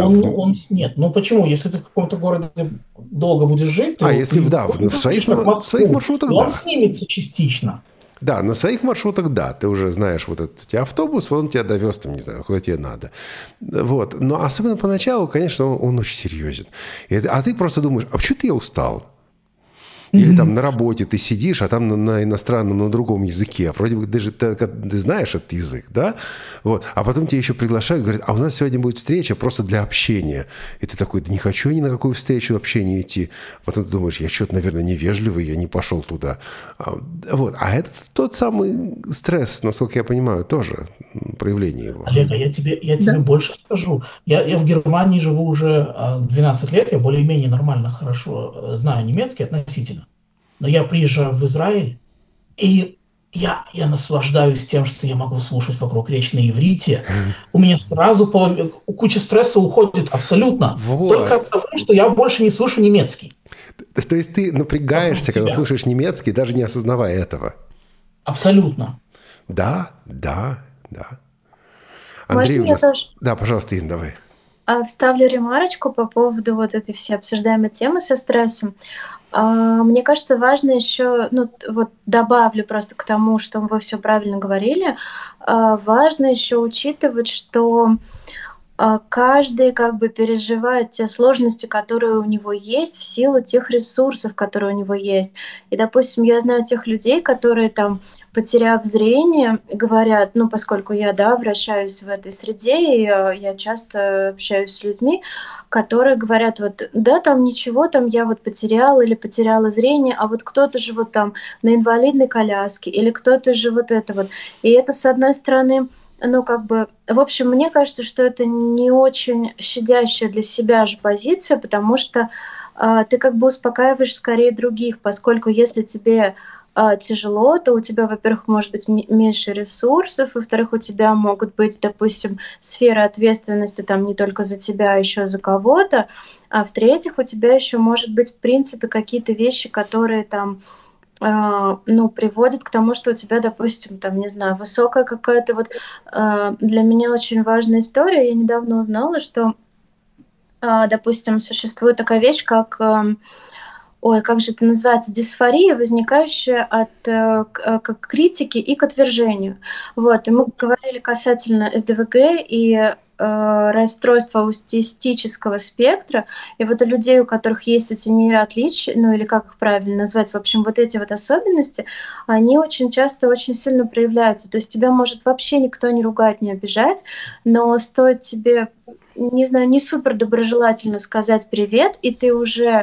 Нет. Почему? Если ты в каком-то городе долго будешь жить... Если в своих маршрутах, он снимется частично. Да, на своих маршрутах, да, ты уже знаешь, вот этот у тебя автобус, он тебя довез, там, не знаю, куда тебе надо. Вот. Но особенно поначалу, конечно, он очень серьезен. А ты просто думаешь, а почему я устал? Или там на работе ты сидишь, а там на иностранном, на другом языке. Вроде бы даже ты знаешь этот язык, да? Вот. А потом тебя еще приглашают, говорят, а у нас сегодня будет встреча просто для общения. И ты такой, да не хочу я ни на какую встречу общения идти. Потом ты думаешь, я что-то, наверное, невежливый, я не пошел туда. Вот. А это тот самый стресс, насколько я понимаю, тоже проявление его. Олег, я тебе больше скажу. Я в Германии живу уже 12 лет, я более-менее нормально, хорошо знаю немецкий относительно. Но я приезжаю в Израиль, и я наслаждаюсь тем, что я могу слушать вокруг речь на иврите. У меня сразу куча стресса уходит абсолютно. Вот. Только от того, что я больше не слышу немецкий. То есть ты напрягаешься, когда слушаешь немецкий, даже не осознавая этого? Абсолютно. Да. Андрей, Можно я тоже? Да, пожалуйста, Ин, давай. Вставлю ремарочку по поводу вот этой всей обсуждаемой темы со стрессом. Мне кажется, важно еще, добавлю просто к тому, что вы все правильно говорили, важно еще учитывать, что каждый переживает те сложности, которые у него есть, в силу тех ресурсов, которые у него есть. И, допустим, я знаю тех людей, которые потеряв зрение, говорят, поскольку я, вращаюсь в этой среде, и я часто общаюсь с людьми, которые говорят, там ничего, я потерял или потеряла зрение, а кто-то же на инвалидной коляске, или кто-то же это. И это, с одной стороны, в общем, мне кажется, что это не очень щадящая для себя же позиция, потому что ты успокаиваешь скорее других, поскольку если тебе тяжело, то у тебя, во-первых, может быть меньше ресурсов, во-вторых, у тебя могут быть, допустим, сферы ответственности не только за тебя, а еще за кого-то, а в-третьих, у тебя еще может быть, в принципе, какие-то вещи, которые приводит к тому, что у тебя, допустим, высокая какая-то для меня очень важная история. Я недавно узнала, что, допустим, существует такая вещь, как, как же это называется, дисфория, возникающая от критики и к отвержению. И мы говорили касательно СДВГ и расстройства аутистического спектра, и у людей, у которых есть эти нейроотличия, или как их правильно назвать, в общем, эти особенности, они очень часто очень сильно проявляются. То есть тебя может вообще никто не ругать, не обижать, но стоит тебе, не знаю, не супер доброжелательно сказать привет, и ты уже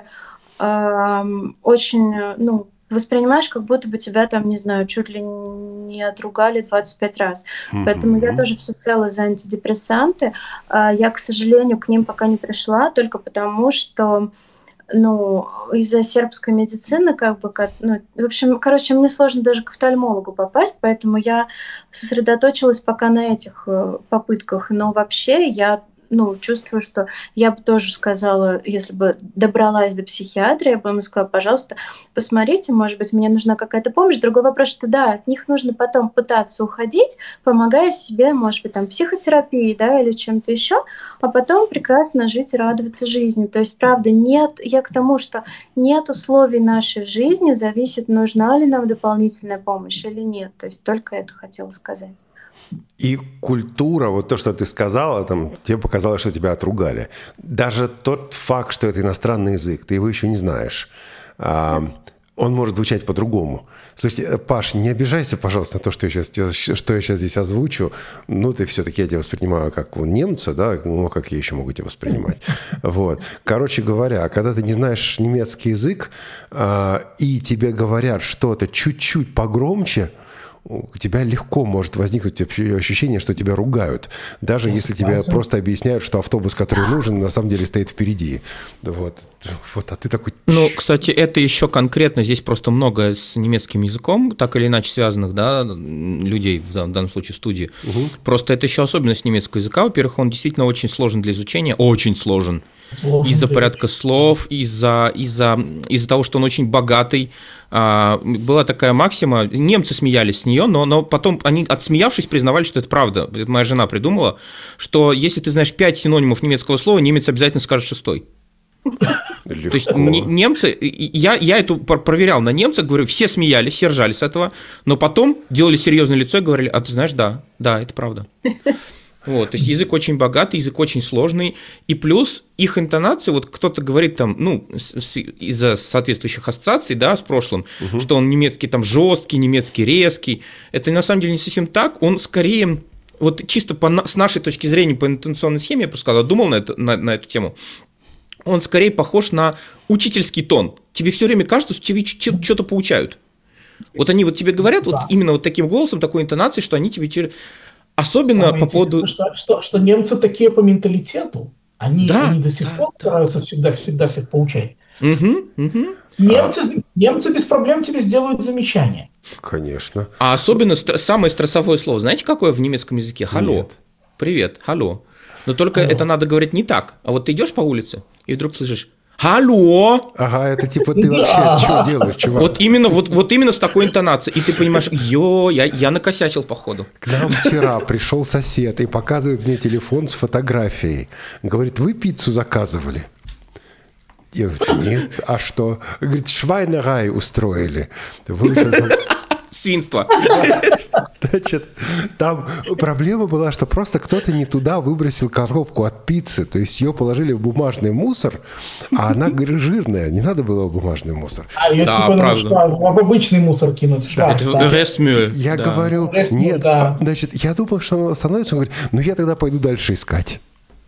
очень, воспринимаешь, как будто бы тебя не знаю, чуть ли не отругали 25 раз. Поэтому я тоже всецело за антидепрессанты. Я, к сожалению, к ним пока не пришла, только потому что, из-за сербской медицины, в общем, мне сложно даже к офтальмологу попасть, поэтому я сосредоточилась пока на этих попытках. Но вообще я чувствую, что я бы тоже сказала, если бы добралась до психиатра, я бы ему сказала: пожалуйста, посмотрите, может быть, мне нужна какая-то помощь. Другой вопрос, что да, от них нужно потом пытаться уходить, помогая себе, может быть, там, психотерапией, да, или чем-то еще, а потом прекрасно жить и радоваться жизни. То есть, правда, я к тому, что нет условий нашей жизни, зависит, нужна ли нам дополнительная помощь или нет. То есть только это хотела сказать. И культура, вот то, что ты сказала, там, тебе показалось, что тебя отругали. Даже тот факт, что это иностранный язык, ты его еще не знаешь, он может звучать по-другому. Слушайте, Паш, не обижайся, пожалуйста, на то, что я сейчас здесь озвучу. Ты все-таки, я тебя воспринимаю как немца, да? Как я еще могу тебя воспринимать? Вот. Короче говоря, когда ты не знаешь немецкий язык, и тебе говорят что-то чуть-чуть погромче, у тебя легко может возникнуть ощущение, что тебя ругают. Даже если тебе просто объясняют, что автобус, который нужен, на самом деле стоит впереди. Вот, а ты такой... Кстати, это еще конкретно, здесь просто много с немецким языком, так или иначе связанных, да, людей, в данном случае студии. Угу. Просто это еще особенность немецкого языка. Во-первых, он действительно очень сложен для изучения, очень сложен. Из-за порядка слов, из-за того, что он очень богатый. Была такая максима, немцы смеялись с нее, но потом они, отсмеявшись, признавали, что это правда. Это моя жена придумала, что если ты знаешь 5 синонимов немецкого слова, немец обязательно скажет 6-й. То есть немцы, я это проверял на немцах, говорю, все смеялись, все ржали с этого, но потом делали серьезное лицо и говорили: а ты знаешь, да, это правда. Вот, то есть язык очень богатый, язык очень сложный, и плюс их интонации, вот кто-то говорит там, из-за соответствующих ассоциаций, да, с прошлым, что он немецкий там жесткий, немецкий резкий, это на самом деле не совсем так, он скорее, вот чисто с нашей точки зрения по интонационной схеме, я просто думал на эту тему, он скорее похож на учительский тон, тебе все время кажется, что тебе что-то поучают. Вот они вот тебе говорят вот именно вот таким голосом, такой интонацией, что они тебе... Особенно по поводу... Что немцы такие по менталитету, они до сих пор стараются всегда всех поучать. Немцы без проблем тебе сделают замечание. Конечно. А особенно самое стрессовое слово, знаете, какое в немецком языке? Халло. Нет. Привет, халло. Но только это надо говорить не так. А вот ты идешь по улице и вдруг слышишь: «Алло!» Ага, это типа ты вообще что делаешь, чувак? Вот именно с такой интонацией. И ты понимаешь: я накосячил, походу. К нам вчера пришел сосед и показывает мне телефон с фотографией. Говорит: вы пиццу заказывали? Я говорю: нет. А что? Говорит: швайнерай устроили. Свинство. Значит, там проблема была, что просто кто-то не туда выбросил коробку от пиццы. То есть ее положили в бумажный мусор, а она жирная, не надо было в бумажный мусор. А ее в обычный мусор кинуть. Я говорю: нет. Значит, я думал, что она становится. Он говорит: я тогда пойду дальше искать.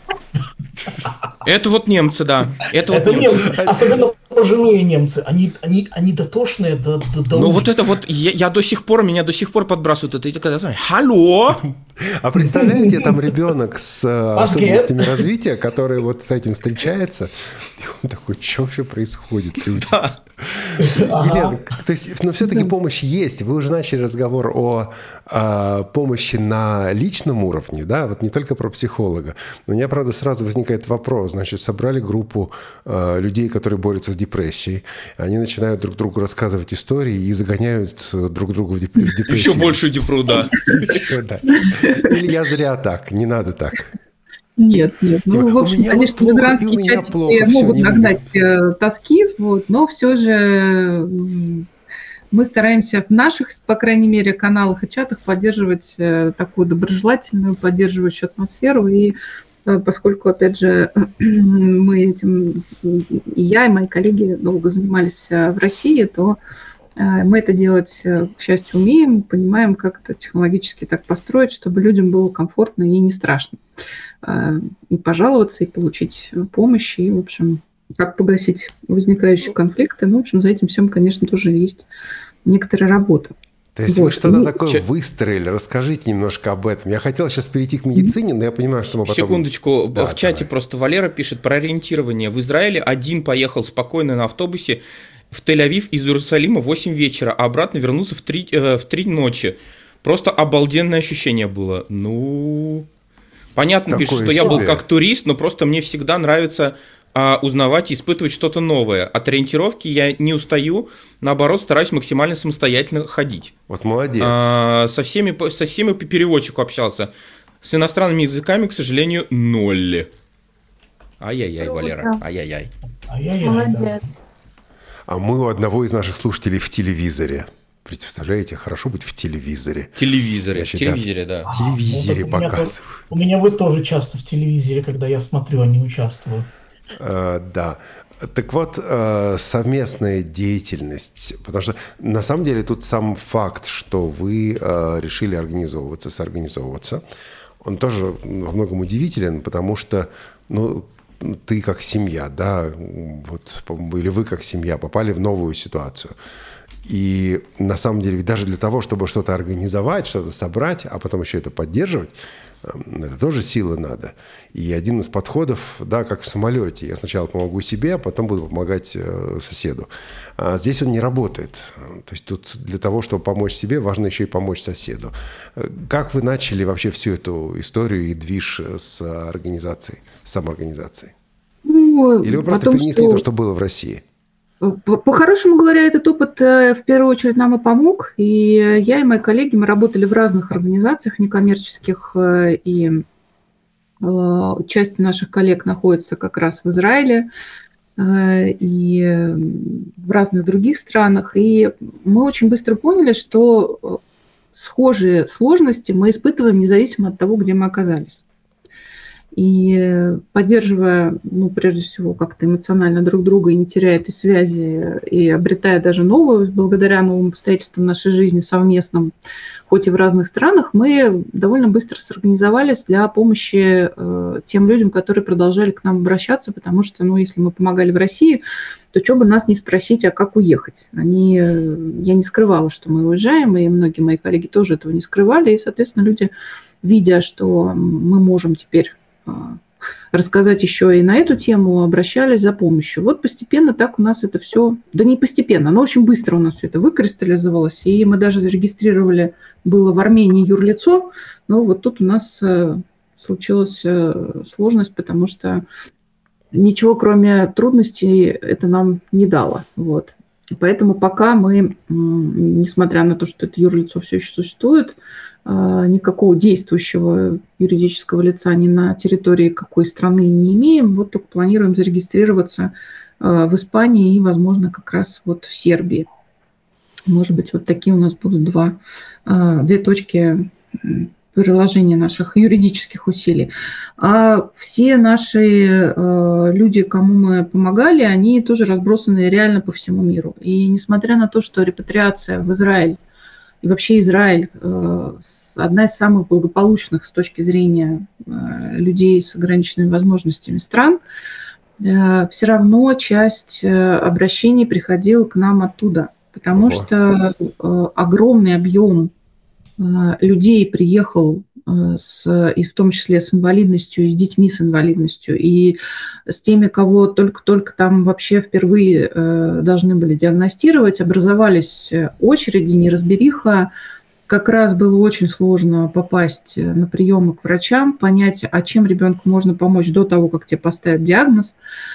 Это вот немцы, да. Это немцы. Особенно пожилые немцы. Они дотошные до вот это вот, меня до сих пор подбрасывают это. И ты когда знаешь: «Алло!» А представляете, там ребенок с особенностями развития, который вот с этим встречается, и он такой: что вообще происходит? Да. Елена, то есть, но все-таки помощь есть. Вы уже начали разговор о помощи на личном уровне, да, вот не только про психолога. Но у меня, правда, сразу возникает вопрос. Значит, собрали группу людей, которые борются с депрессией. Они начинают друг другу рассказывать истории и загоняют друг друга в депрессию. Еще большую депру, да. Или я зря так, не надо так. Нет. В общем, конечно, мигрантские чатики могут нагнать тоски, но все же мы стараемся в наших, по крайней мере, каналах и чатах поддерживать такую доброжелательную, поддерживающую атмосферу. И поскольку, опять же, мы этим, и я, и мои коллеги долго занимались в России, то мы это делать, к счастью, умеем, понимаем, как это технологически так построить, чтобы людям было комфортно и не страшно. И пожаловаться, и получить помощь, и, в общем, как погасить возникающие конфликты. В общем, за этим всем, конечно, тоже есть некоторая работа. То есть вы что-то такое выстроили, расскажите немножко об этом. Я хотел сейчас перейти к медицине, но я понимаю, что мы потом... Секундочку, в чате просто Валера пишет про ориентирование. В Израиле один поехал спокойно на автобусе в Тель-Авив из Иерусалима в 8 вечера, а обратно вернулся в 3 ночи. Просто обалденное ощущение было. Понятно, Такое пишет, что я был себе. как турист, но просто мне всегда нравится узнавать и испытывать что-то новое. От ориентировки я не устаю, наоборот, стараюсь максимально самостоятельно ходить. Вот молодец. Со всеми по переводчику общался. С иностранными языками, к сожалению, ноль. Ай-яй-яй, Круто. Валера, ай-яй-яй. Ай-яй-яй, да. Молодец. А мы у одного из наших слушателей в телевизоре. Представляете, хорошо быть в телевизоре. Телевизоре, Значит, телевизоре, да. В телевизоре Вот у меня показывают. У меня вы тоже часто в телевизоре, когда я смотрю, а не участвую. Да. Так вот, совместная деятельность, потому что на самом деле тут сам факт, что вы решили соорганизовываться, он тоже во многом удивителен, потому что, ну, ты как семья, да, вот, или вы как семья попали в новую ситуацию. И на самом деле даже для того, чтобы что-то организовать, что-то собрать, а потом еще это поддерживать, это тоже силы надо. И один из подходов, да, как в самолете. Я сначала помогу себе, а потом буду помогать соседу. А здесь он не работает. То есть тут для того, чтобы помочь себе, важно еще и помочь соседу. Как вы начали вообще всю эту историю и движ с организацией, с самоорганизацией? Ну, Или вы о просто том, перенесли что- то, что было в России? По-хорошему говоря, этот опыт в первую очередь нам и помог. И я и мои коллеги, мы работали в разных организациях некоммерческих, и часть наших коллег находится как раз в Израиле и в разных других странах. И мы очень быстро поняли, что схожие сложности мы испытываем независимо от того, где мы оказались. И поддерживая, ну, прежде всего, как-то эмоционально друг друга и не теряя этой связи, и обретая даже новую, благодаря новым обстоятельствам нашей жизни совместным, хоть и в разных странах, мы довольно быстро сорганизовались для помощи тем людям, которые продолжали к нам обращаться, потому что, ну, если мы помогали в России, то что бы нас не спросить, а как уехать? Я не скрывала, что мы уезжаем, и многие мои коллеги тоже этого не скрывали, и, соответственно, люди, видя, что мы можем теперь рассказать еще и на эту тему, обращались за помощью. Вот постепенно так у нас это все, да не постепенно, но очень быстро у нас все это выкристаллизовалось, и мы даже зарегистрировали, было в Армении юрлицо, но вот тут у нас случилась сложность, потому что ничего, кроме трудностей, это нам не дало. Вот. Поэтому пока мы, несмотря на то, что это юрлицо все еще существует, никакого действующего юридического лица ни на территории какой страны не имеем. Вот только планируем зарегистрироваться в Испании и, возможно, как раз вот в Сербии. Может быть, вот такие у нас будут две точки приложения наших юридических усилий. А все наши люди, кому мы помогали, они тоже разбросаны реально по всему миру. И несмотря на то, что репатриация в Израиль и вообще Израиль одна из самых благополучных с точки зрения людей с ограниченными возможностями стран, все равно часть обращений приходила к нам оттуда, потому что огромный объем людей приехал, и в том числе с инвалидностью, и с детьми с инвалидностью, и с теми, кого только-только там вообще впервые должны были диагностировать, образовались очереди, неразбериха. Как раз было очень сложно попасть на приемы к врачам, понять, а чем ребенку можно помочь до того, как тебе поставят диагноз.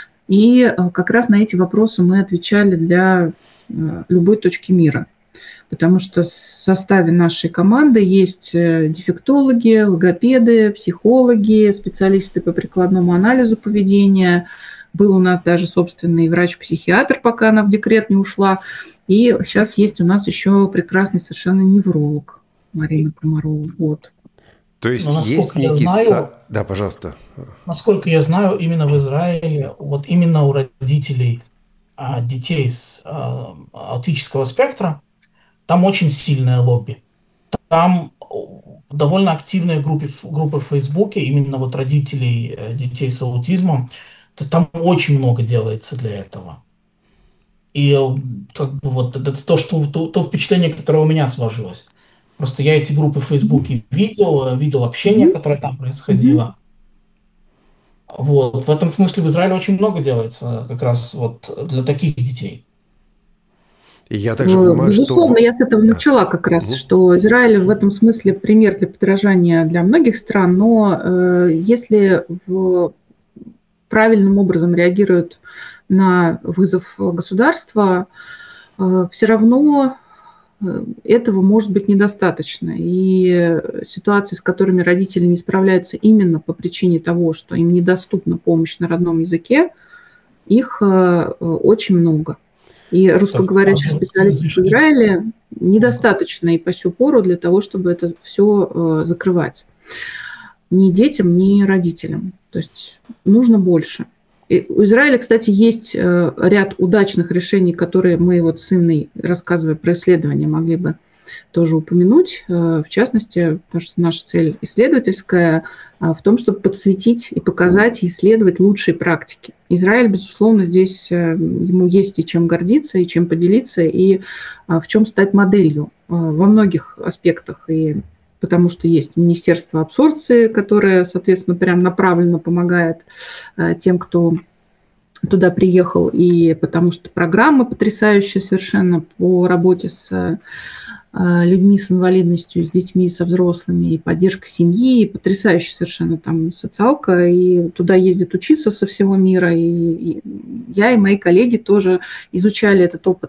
И как раз на эти вопросы мы отвечали для любой точки мира. Потому что в составе нашей команды есть дефектологи, логопеды, психологи, специалисты по прикладному анализу поведения. Был у нас даже собственный врач-психиатр, пока она в декрет не ушла. И сейчас есть у нас еще прекрасный совершенно невролог Марина Комарова. Вот. То есть Но есть насколько я некий... знаю, Да, пожалуйста. Насколько я знаю, именно в Израиле, вот именно у родителей детей с аутического спектра, там очень сильное лобби. Там довольно активные группы в Фейсбуке, именно вот родителей детей с аутизмом. То есть там очень много делается для этого. И как бы вот это то впечатление, которое у меня сложилось. Просто я эти группы в Фейсбуке видел общение, которое там происходило. Вот. В этом смысле в Израиле очень много делается как раз вот для таких детей. И я также понимаю, Безусловно, что... я с этого Да. начала как раз, Мгм. что Израиль в этом смысле пример для подражания для многих стран, но если правильным образом реагируют на вызов государства, все равно этого может быть недостаточно. И ситуации, с которыми родители не справляются именно по причине того, что им недоступна помощь на родном языке, их очень много. И русскоговорящих специалистов в Израиле недостаточно и по сю пору для того, чтобы это все закрывать. Ни детям, ни родителям. То есть нужно больше. И у Израиля, кстати, есть ряд удачных решений, которые мы вот с Инной, рассказывая про исследования, могли бы тоже упомянуть. В частности, потому что наша цель исследовательская в том, чтобы подсветить и показать, и исследовать лучшие практики. Израиль, безусловно, здесь ему есть и чем гордиться, и чем поделиться, и в чем стать моделью во многих аспектах. И потому что есть Министерство абсорбции, которое, соответственно, прям направленно помогает тем, кто туда приехал, и потому что программа потрясающая совершенно по работе с людьми с инвалидностью, с детьми, со взрослыми, и поддержка семьи, и потрясающая совершенно там социалка, и туда ездят учиться со всего мира, и я и мои коллеги тоже изучали этот опыт.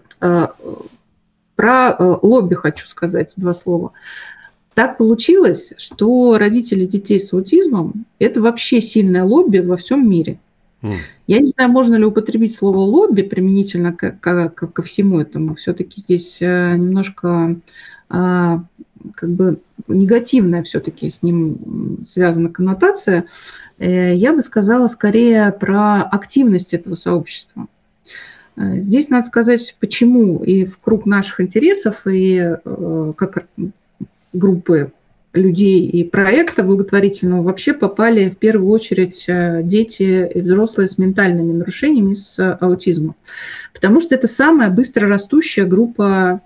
Про лобби хочу сказать два слова. Так получилось, что родители детей с аутизмом – это вообще сильное лобби во всем мире. Я не знаю, можно ли употребить слово «лобби» применительно ко всему этому. Все-таки здесь немножко как бы негативная все-таки с ним связана коннотация. Я бы сказала скорее про активность этого сообщества. Здесь надо сказать, почему и в круг наших интересов, и как группы людей и проекта благотворительного вообще попали в первую очередь дети и взрослые с ментальными нарушениями, с аутизмом. Потому что это самая быстро растущая группа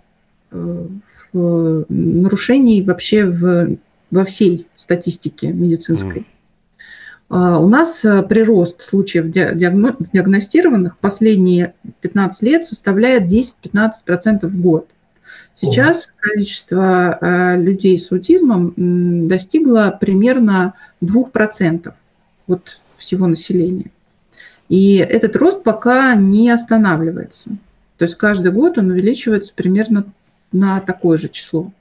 нарушений вообще во всей статистике медицинской. У нас прирост случаев диагностированных последние 15 лет составляет 10-15% в год. Сейчас количество людей с аутизмом достигло примерно 2% от всего населения. И этот рост пока не останавливается. То есть каждый год он увеличивается примерно на такое же число.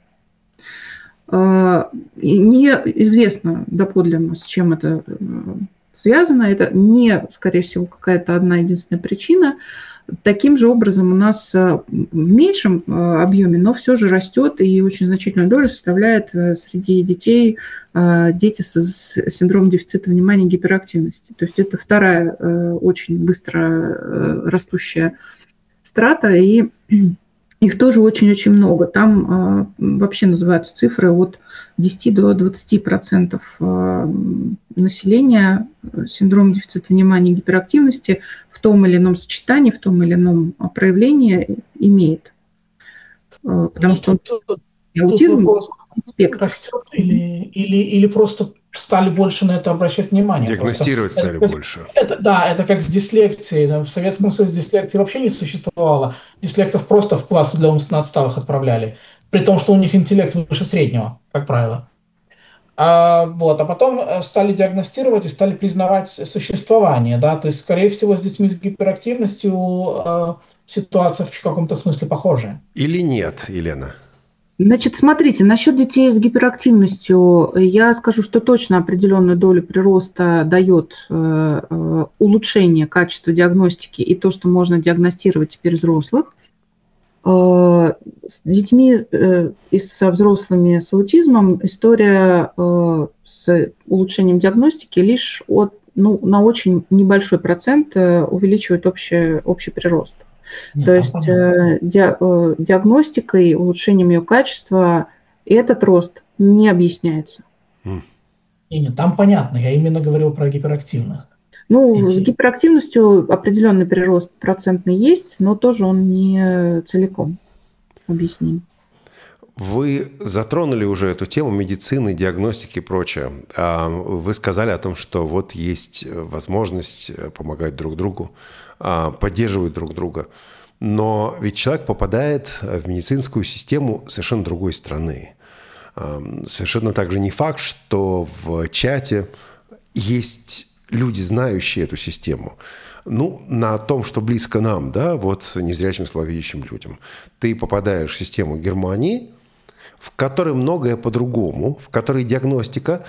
Неизвестно доподлинно, с чем это связано. Это не, скорее всего, какая-то одна единственная причина. Таким же образом у нас в меньшем объеме, но все же растет, и очень значительную долю составляет среди детей дети с синдромом дефицита внимания и гиперактивности. То есть это вторая очень быстро растущая страта, и их тоже очень-очень много. Там вообще называются цифры от 10 до 20% населения синдром дефицита внимания и гиперактивности в том или ином сочетании, в том или ином проявлении имеет. Потому что аутизм растет или просто стали больше на это обращать внимание. Диагностировать просто стали больше. Это как с дислексией. В Советском Союзе дислексии вообще не существовало. Дислектов просто в классы для умственно отсталых отправляли. При том, что у них интеллект выше среднего, как правило. А потом стали диагностировать и стали признавать существование. Да? То есть, скорее всего, с детьми с гиперактивностью ситуация в каком-то смысле похожая. Или нет, Елена? Значит, смотрите, насчет детей с гиперактивностью я скажу, что точно определенную долю прироста дает улучшение качества диагностики и то, что можно диагностировать теперь взрослых. С детьми и со взрослыми с аутизмом история с улучшением диагностики лишь на очень небольшой процент увеличивает общий прирост. То есть диагностикой, улучшением ее качества этот рост не объясняется. Нет, там понятно. Я именно говорил про гиперактивных. С гиперактивностью определенный прирост процентный есть, но тоже он не целиком объясним. Вы затронули уже эту тему медицины, диагностики и прочее. Вы сказали о том, что вот есть возможность помогать друг другу, поддерживать друг друга. Но ведь человек попадает в медицинскую систему совершенно другой страны. Совершенно также не факт, что в чате есть люди, знающие эту систему. Ну, на том, что близко нам, да, вот незрячим, слабовидящим людям. Ты попадаешь в систему Германии, в которой многое по-другому, в которой диагностика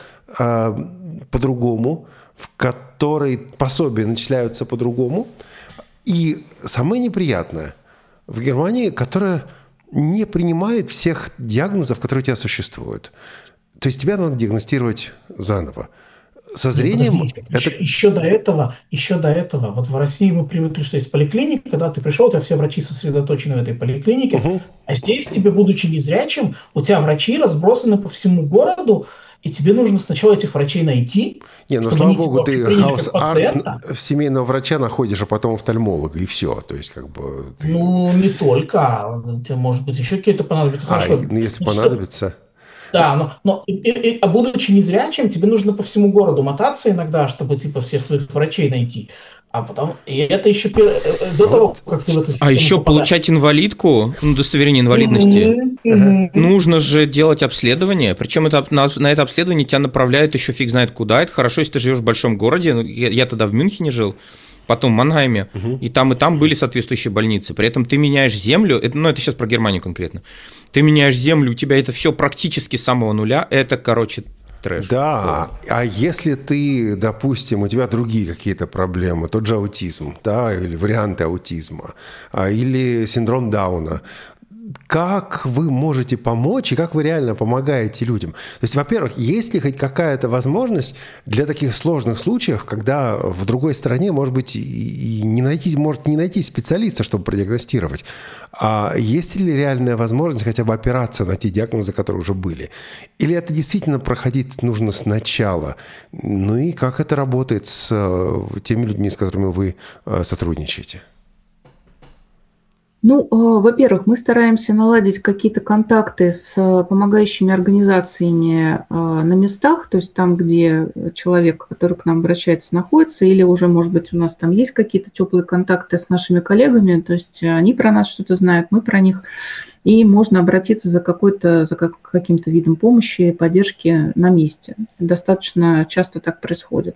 по-другому, в которой пособия начисляются по-другому. И самое неприятное, в Германии, которая не принимает всех диагнозов, которые у тебя существуют. То есть тебя надо диагностировать заново. Со зрением... Еще до этого, вот в России мы привыкли, что есть поликлиника, когда ты пришел, у тебя все врачи сосредоточены в этой поликлинике, а здесь тебе, будучи незрячим, у тебя врачи разбросаны по всему городу, и тебе нужно сначала этих врачей найти. Не, ну слава богу, ты хаус-арт семейного врача находишь, а потом офтальмолога, и все. То есть, как бы... Ну, не только. Тебе, может быть, еще какие-то понадобятся. Хорошо. Ну, если понадобится... Да, но будучи незрячим, тебе нужно по всему городу мотаться иногда, чтобы типа всех своих врачей найти. А потом, и это еще до того, как ты в эту систему еще попадаешь. получать инвалидку, удостоверение инвалидности, нужно же делать обследование. Причем на это обследование тебя направляют еще фиг знает куда. Это хорошо, если ты живешь в большом городе. Я тогда в Мюнхене жил, потом в Маннхайме, и там были соответствующие больницы. При этом ты меняешь землю, это сейчас про Германию конкретно. Ты меняешь землю, у тебя это все практически с самого нуля. Это, короче, трэш. Да, а если ты, допустим, у тебя другие какие-то проблемы, тот же аутизм, да, или варианты аутизма, или синдром Дауна, как вы можете помочь и как вы реально помогаете людям? То есть, во-первых, есть ли хоть какая-то возможность для таких сложных случаев, когда в другой стране, может быть, и может не найти специалиста, чтобы продиагностировать? А есть ли реальная возможность хотя бы опираться на те диагнозы, которые уже были? Или это действительно проходить нужно сначала? Ну и как это работает с теми людьми, с которыми вы сотрудничаете? Ну, во-первых, мы стараемся наладить какие-то контакты с помогающими организациями на местах, то есть там, где человек, который к нам обращается, находится, или уже, может быть, у нас там есть какие-то теплые контакты с нашими коллегами, то есть они про нас что-то знают, мы про них, и можно обратиться за каким-то видом помощи, поддержки на месте. Достаточно часто так происходит.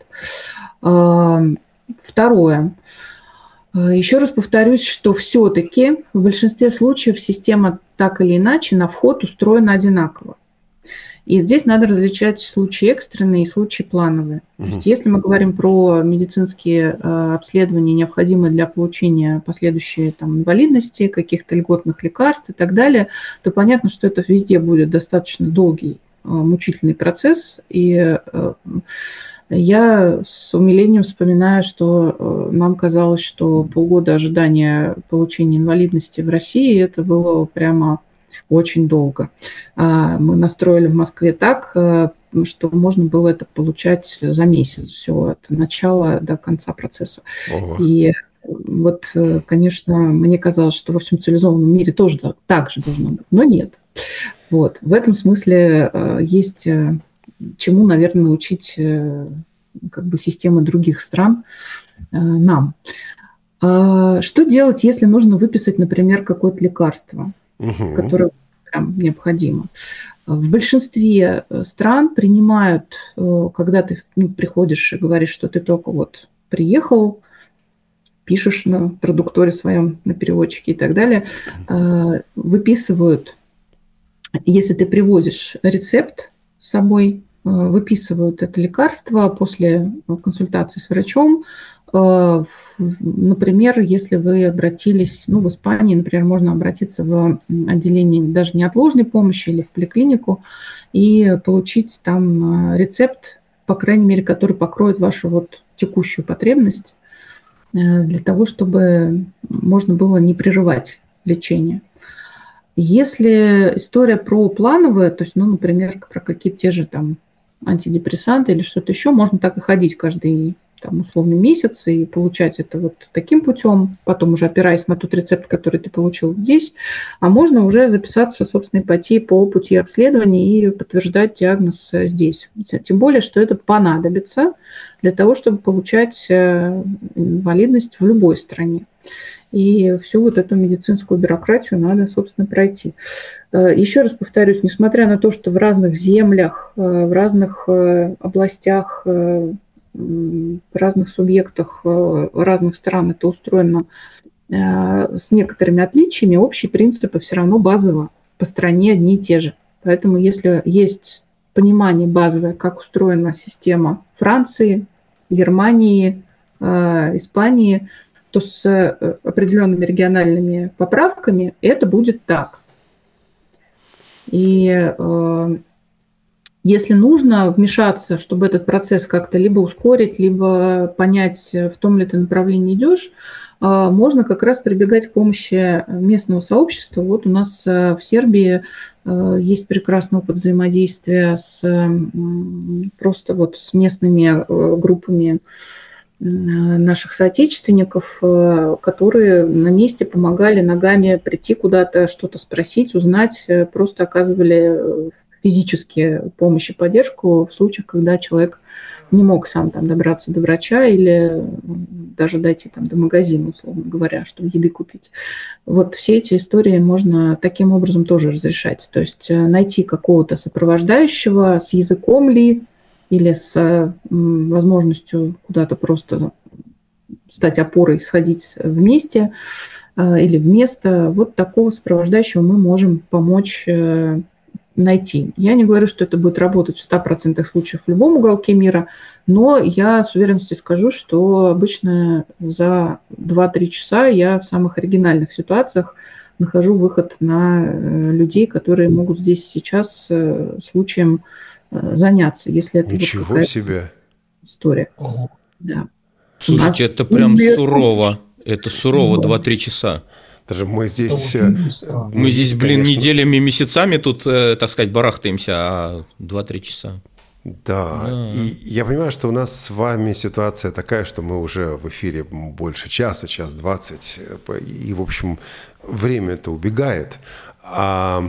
Второе. Еще раз повторюсь, что все-таки в большинстве случаев система так или иначе на вход устроена одинаково. И здесь надо различать случаи экстренные и случаи плановые. То есть, если мы говорим про медицинские обследования, необходимые для получения последующей инвалидности, каких-то льготных лекарств и так далее, то понятно, что это везде будет достаточно долгий, мучительный процесс. И я с умилением вспоминаю, что нам казалось, что полгода ожидания получения инвалидности в России – это было прямо очень долго. Мы настроили в Москве так, что можно было это получать за месяц, все от начала до конца процесса. И вот, конечно, мне казалось, что во всем цивилизованном мире тоже так же должно быть, но нет. Вот. В этом смысле есть чему, наверное, научить системы других стран нам. Что делать, если нужно выписать, например, какое-то лекарство, которое прям необходимо? В большинстве стран принимают, когда ты приходишь и говоришь, что ты только вот приехал, пишешь на продукторе своем, на переводчике и так далее, выписывают, если ты привозишь рецепт с собой, выписывают это лекарство после консультации с врачом. Например, если вы обратились, в Испании, например, можно обратиться в отделение даже неотложной помощи или в поликлинику и получить там рецепт, по крайней мере, который покроет вашу текущую потребность, для того, чтобы можно было не прерывать лечение. Если история про плановое, то есть, например, про какие-то те же антидепрессанты или что-то еще, можно так и ходить каждый условный месяц и получать это таким путем, потом уже опираясь на тот рецепт, который ты получил здесь, а можно уже записаться, собственно, и пойти по пути обследования и подтверждать диагноз здесь. Тем более, что это понадобится для того, чтобы получать инвалидность в любой стране. И всю вот эту медицинскую бюрократию надо, собственно, пройти. Еще раз повторюсь, несмотря на то, что в разных землях, в разных областях, в разных субъектах, в разных стран это устроено с некоторыми отличиями, общие принципы все равно базово по стране одни и те же. Поэтому если есть понимание базовое, как устроена система Франции, Германии, Испании, то с определенными региональными поправками это будет так. И если нужно вмешаться, чтобы этот процесс как-то либо ускорить, либо понять, в том ли ты направлении идешь, можно как раз прибегать к помощи местного сообщества. Вот у нас в Сербии есть прекрасный опыт взаимодействия просто вот с местными группами наших соотечественников, которые на месте помогали ногами прийти куда-то, что-то спросить, узнать, просто оказывали физически помощь и поддержку в случаях, когда человек не мог сам там добраться до врача или даже дойти там до магазина, условно говоря, чтобы еды купить. Вот все эти истории можно таким образом тоже разрешать. То есть найти какого-то сопровождающего с языком ли, или с возможностью куда-то просто стать опорой, сходить вместе или вместо. Вот такого сопровождающего мы можем помочь найти. Я не говорю, что это будет работать в 100% случаев в любом уголке мира, но я с уверенностью скажу, что обычно за 2-3 часа я в самых оригинальных ситуациях нахожу выход на людей, которые могут здесь сейчас случаем заняться, если это Ничего вот себе история. Да. Слушайте, это прям сурово. Это сурово, 2-3 часа. Даже мы здесь... Мы здесь, блин, неделями, месяцами тут, так сказать, барахтаемся, а 2-3 часа. Да, и я понимаю, что у нас с вами ситуация такая, что мы уже в эфире больше часа, час 20, и, в общем, время-то убегает. А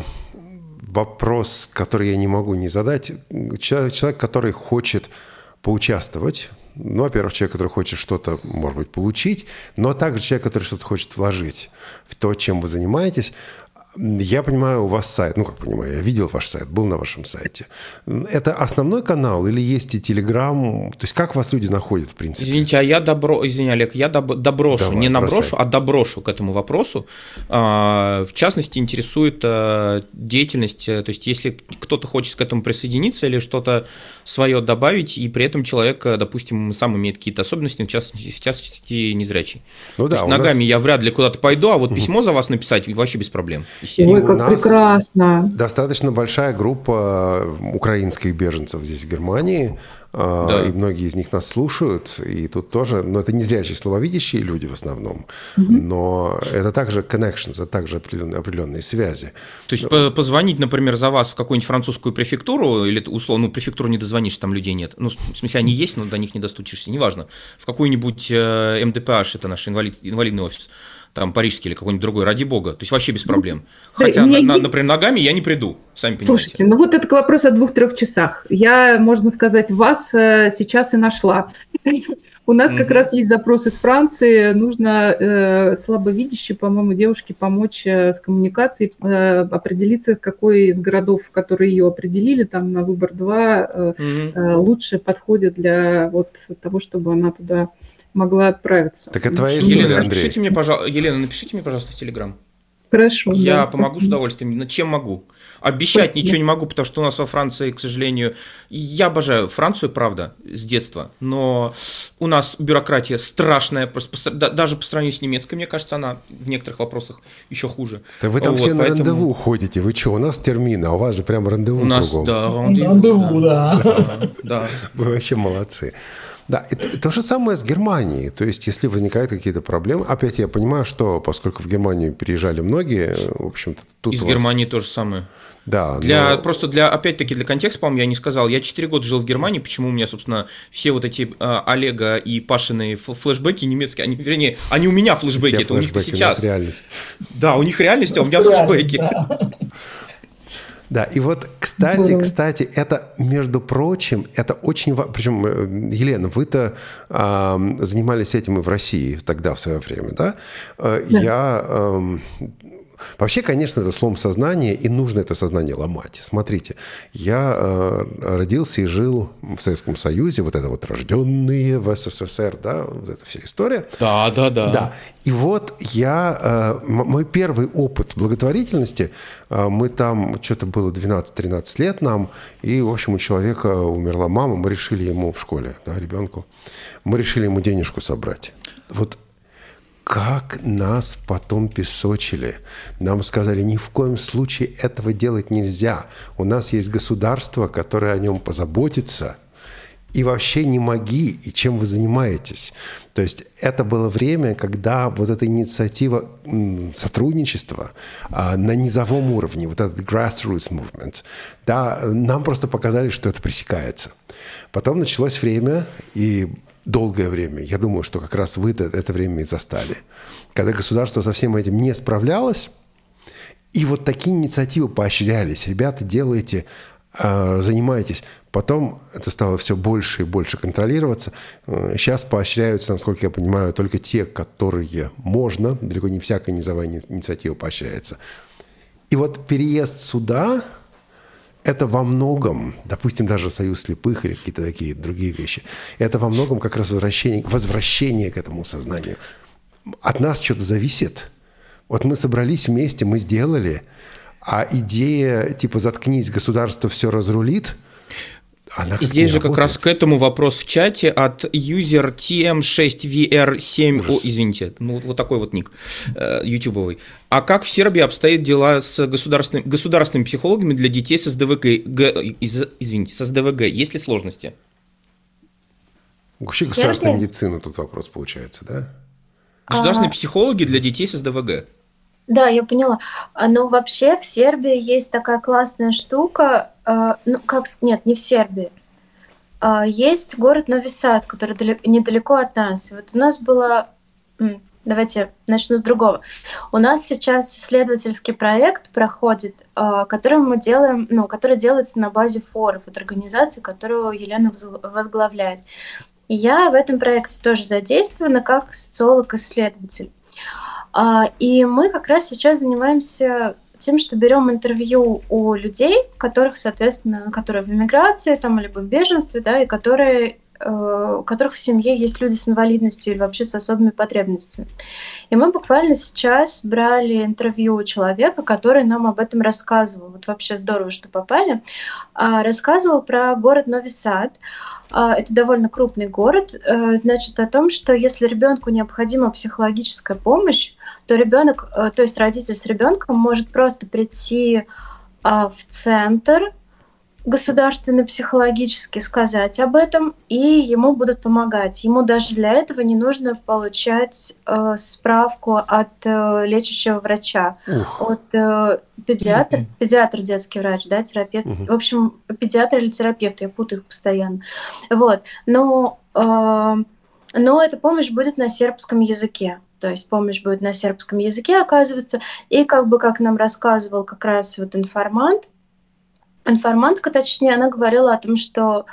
вопрос, который я не могу не задать, человек, который хочет поучаствовать, ну, во-первых, человек, который хочет что-то, может быть, получить, но также человек, который что-то хочет вложить в то, чем вы занимаетесь. Я понимаю, у вас сайт, ну, как понимаю, я видел ваш сайт, был на вашем сайте. Это основной канал или есть и Телеграм? То есть как вас люди находят, в принципе? Извините, извини, Олег, я доброшу, давай, не наброшу, а доброшу к этому вопросу. В частности, интересует деятельность, то есть если кто-то хочет к этому присоединиться или что-то свое добавить, и при этом человек, допустим, сам имеет какие-то особенности, в частности, незрячий. Ну, да, то есть ногами я вряд ли куда-то пойду, а вот письмо за вас написать вообще без проблем. Ой, как прекрасно. Достаточно большая группа украинских беженцев здесь, в Германии, и многие из них нас слушают, и тут тоже, но это не зрячие, слабовидящие люди в основном, но это также connections, это также определенные связи. То есть позвонить, например, за вас в какую-нибудь французскую префектуру, или условно, префектуру не дозвонишься, там людей нет, ну, в смысле, они есть, но до них не достучишься, неважно, в какую-нибудь МДПH, это наш инвалидный офис, там парижский или какой-нибудь другой, ради бога, то есть вообще без проблем. Хотя, например, ногами я не приду, сами понимаете. Слушайте, ну вот это вопрос о 2-3 часах. Я, можно сказать, вас сейчас и нашла. У нас как раз есть запрос из Франции, нужно слабовидящей, по-моему, девушке помочь с коммуникацией, определиться, какой из городов, которые ее определили, там на выбор 2, лучше подходит для вот того, чтобы она туда могла отправиться. Так это твоя история, Андрей. Елена, напишите мне, пожалуйста, в Телеграм. Хорошо. Я помогу с удовольствием. Чем могу? Обещать ничего не могу, потому что у нас во Франции, к сожалению, я обожаю Францию, правда, с детства, но у нас бюрократия страшная, просто даже по сравнению с немецкой, мне кажется, она в некоторых вопросах еще хуже. Да вы там все на рандеву ходите, вы что, у нас термин, а у вас же прям рандеву кругом. У нас, да, рандеву, да. Вы вообще молодцы. Да, и то же самое с Германией. То есть, если возникают какие-то проблемы, опять я понимаю, что поскольку в Германию переезжали многие, в общем-то, тут из Германии то же самое. Да, Просто опять-таки, для контекста, по-моему, я не сказал. Я 4 года жил в Германии, почему у меня, собственно, все вот эти Олега и Пашины флешбеки немецкие, вернее, они у меня флешбеки, это у них сейчас. У нас реальность. Да, у них реальность, а у меня флешбеки. Да, и вот, кстати, это, между прочим, это очень важно. Причем, Елена, вы-то занимались этим и в России тогда, в свое время, да? Да. Вообще, конечно, это слом сознания, и нужно это сознание ломать. Смотрите, я родился и жил в Советском Союзе, вот это вот рожденные в СССР, да, вот эта вся история. Да. И вот мой первый опыт благотворительности, мы там, что-то было 12-13 лет нам, и, в общем, у человека умерла мама, мы решили ему в школе, да, ребенку, мы решили ему денежку собрать. Вот как нас потом песочили. Нам сказали, ни в коем случае этого делать нельзя. У нас есть государство, которое о нем позаботится. И вообще не моги, и чем вы занимаетесь. То есть это было время, когда вот эта инициатива сотрудничества на низовом уровне, вот этот grassroots movement, да, нам просто показали, что это пресекается. Потом началось время, и долгое время. Я думаю, что как раз вы это время и застали. Когда государство со всем этим не справлялось, и вот такие инициативы поощрялись. Ребята, делайте, занимайтесь. Потом это стало все больше и больше контролироваться. Сейчас поощряются, насколько я понимаю, только те, которые можно. Далеко не всякая низовая инициатива поощряется. И вот переезд сюда... Это во многом, допустим, даже союз слепых или какие-то такие другие вещи, это во многом как раз возвращение к этому сознанию. От нас что-то зависит. Вот мы собрались вместе, мы сделали, а идея типа «заткнись, государство все разрулит», она и здесь же как раз к этому вопрос в чате от user TM6VR7. Извините, ну вот такой вот ник ютубовый. А как в Сербии обстоят дела с государственными психологами для детей с СДВГ? Извините, с СДВГ? Есть ли сложности? Вообще государственная медицина тут вопрос получается, да? Государственные психологи для детей с СДВГ. Да, я поняла. Но вообще в Сербии есть такая классная штука, нет, не в Сербии. Есть город Нови Сад, который недалеко от нас. Вот у нас было... Давайте начну с другого. У нас сейчас исследовательский проект проходит, который мы делаем, который делается на базе форов, от организации, которую Елена возглавляет. И я в этом проекте тоже задействована как социолог-исследователь. И мы как раз сейчас занимаемся тем, что берем интервью у людей, которых, соответственно, которые в эмиграции там, либо в беженстве, да, и у которых в семье есть люди с инвалидностью или вообще с особыми потребностями. И мы буквально сейчас брали интервью у человека, который нам об этом рассказывал. Вот вообще здорово, что попали. Рассказывал про город Нови Сад. Это довольно крупный город. Значит, о том, что если ребенку необходима психологическая помощь, то ребенок, то есть родитель с ребенком может просто прийти в центр государственный психологически, сказать об этом, и ему будут помогать. Ему даже для этого не нужно получать справку от лечащего врача, от педиатр, детский врач, да, терапевт. В общем, педиатр или терапевт, я путаю их постоянно. Вот. Но эта помощь будет на сербском языке. То есть помощь будет на сербском языке, оказывается. И как нам рассказывал как раз вот информантка, точнее, она говорила о том, что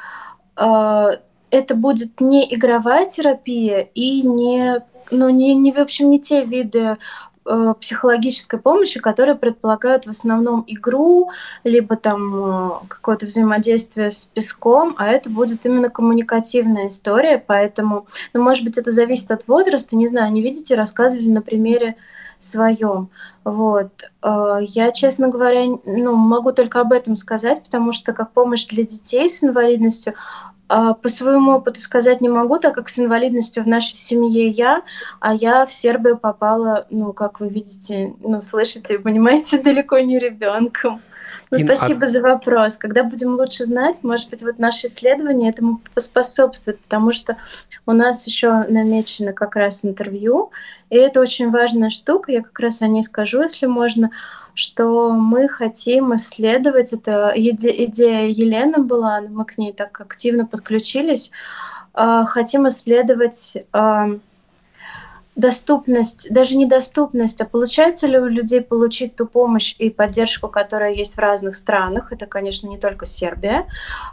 это будет не игровая терапия и в общем, не те виды психологической помощи, которые предполагают в основном игру, либо там какое-то взаимодействие с песком, а это будет именно коммуникативная история, поэтому, может быть, это зависит от возраста, не знаю, не видите, рассказывали на примере своем. Вот. Я, честно говоря, могу только об этом сказать, потому что как помощь для детей с инвалидностью по своему опыту сказать не могу, так как с инвалидностью в нашей семье я в Сербию попала, как вы видите, слышите, понимаете, далеко не ребенком. Спасибо за вопрос. Когда будем лучше знать, может быть, вот наше исследование этому поспособствует, потому что у нас еще намечено как раз интервью, и это очень важная штука, я как раз о ней скажу, если можно, что мы хотим исследовать, это идея Елены была, мы к ней так активно подключились, хотим исследовать доступность, даже не доступность, а получается ли у людей получить ту помощь и поддержку, которая есть в разных странах, это, конечно, не только Сербия,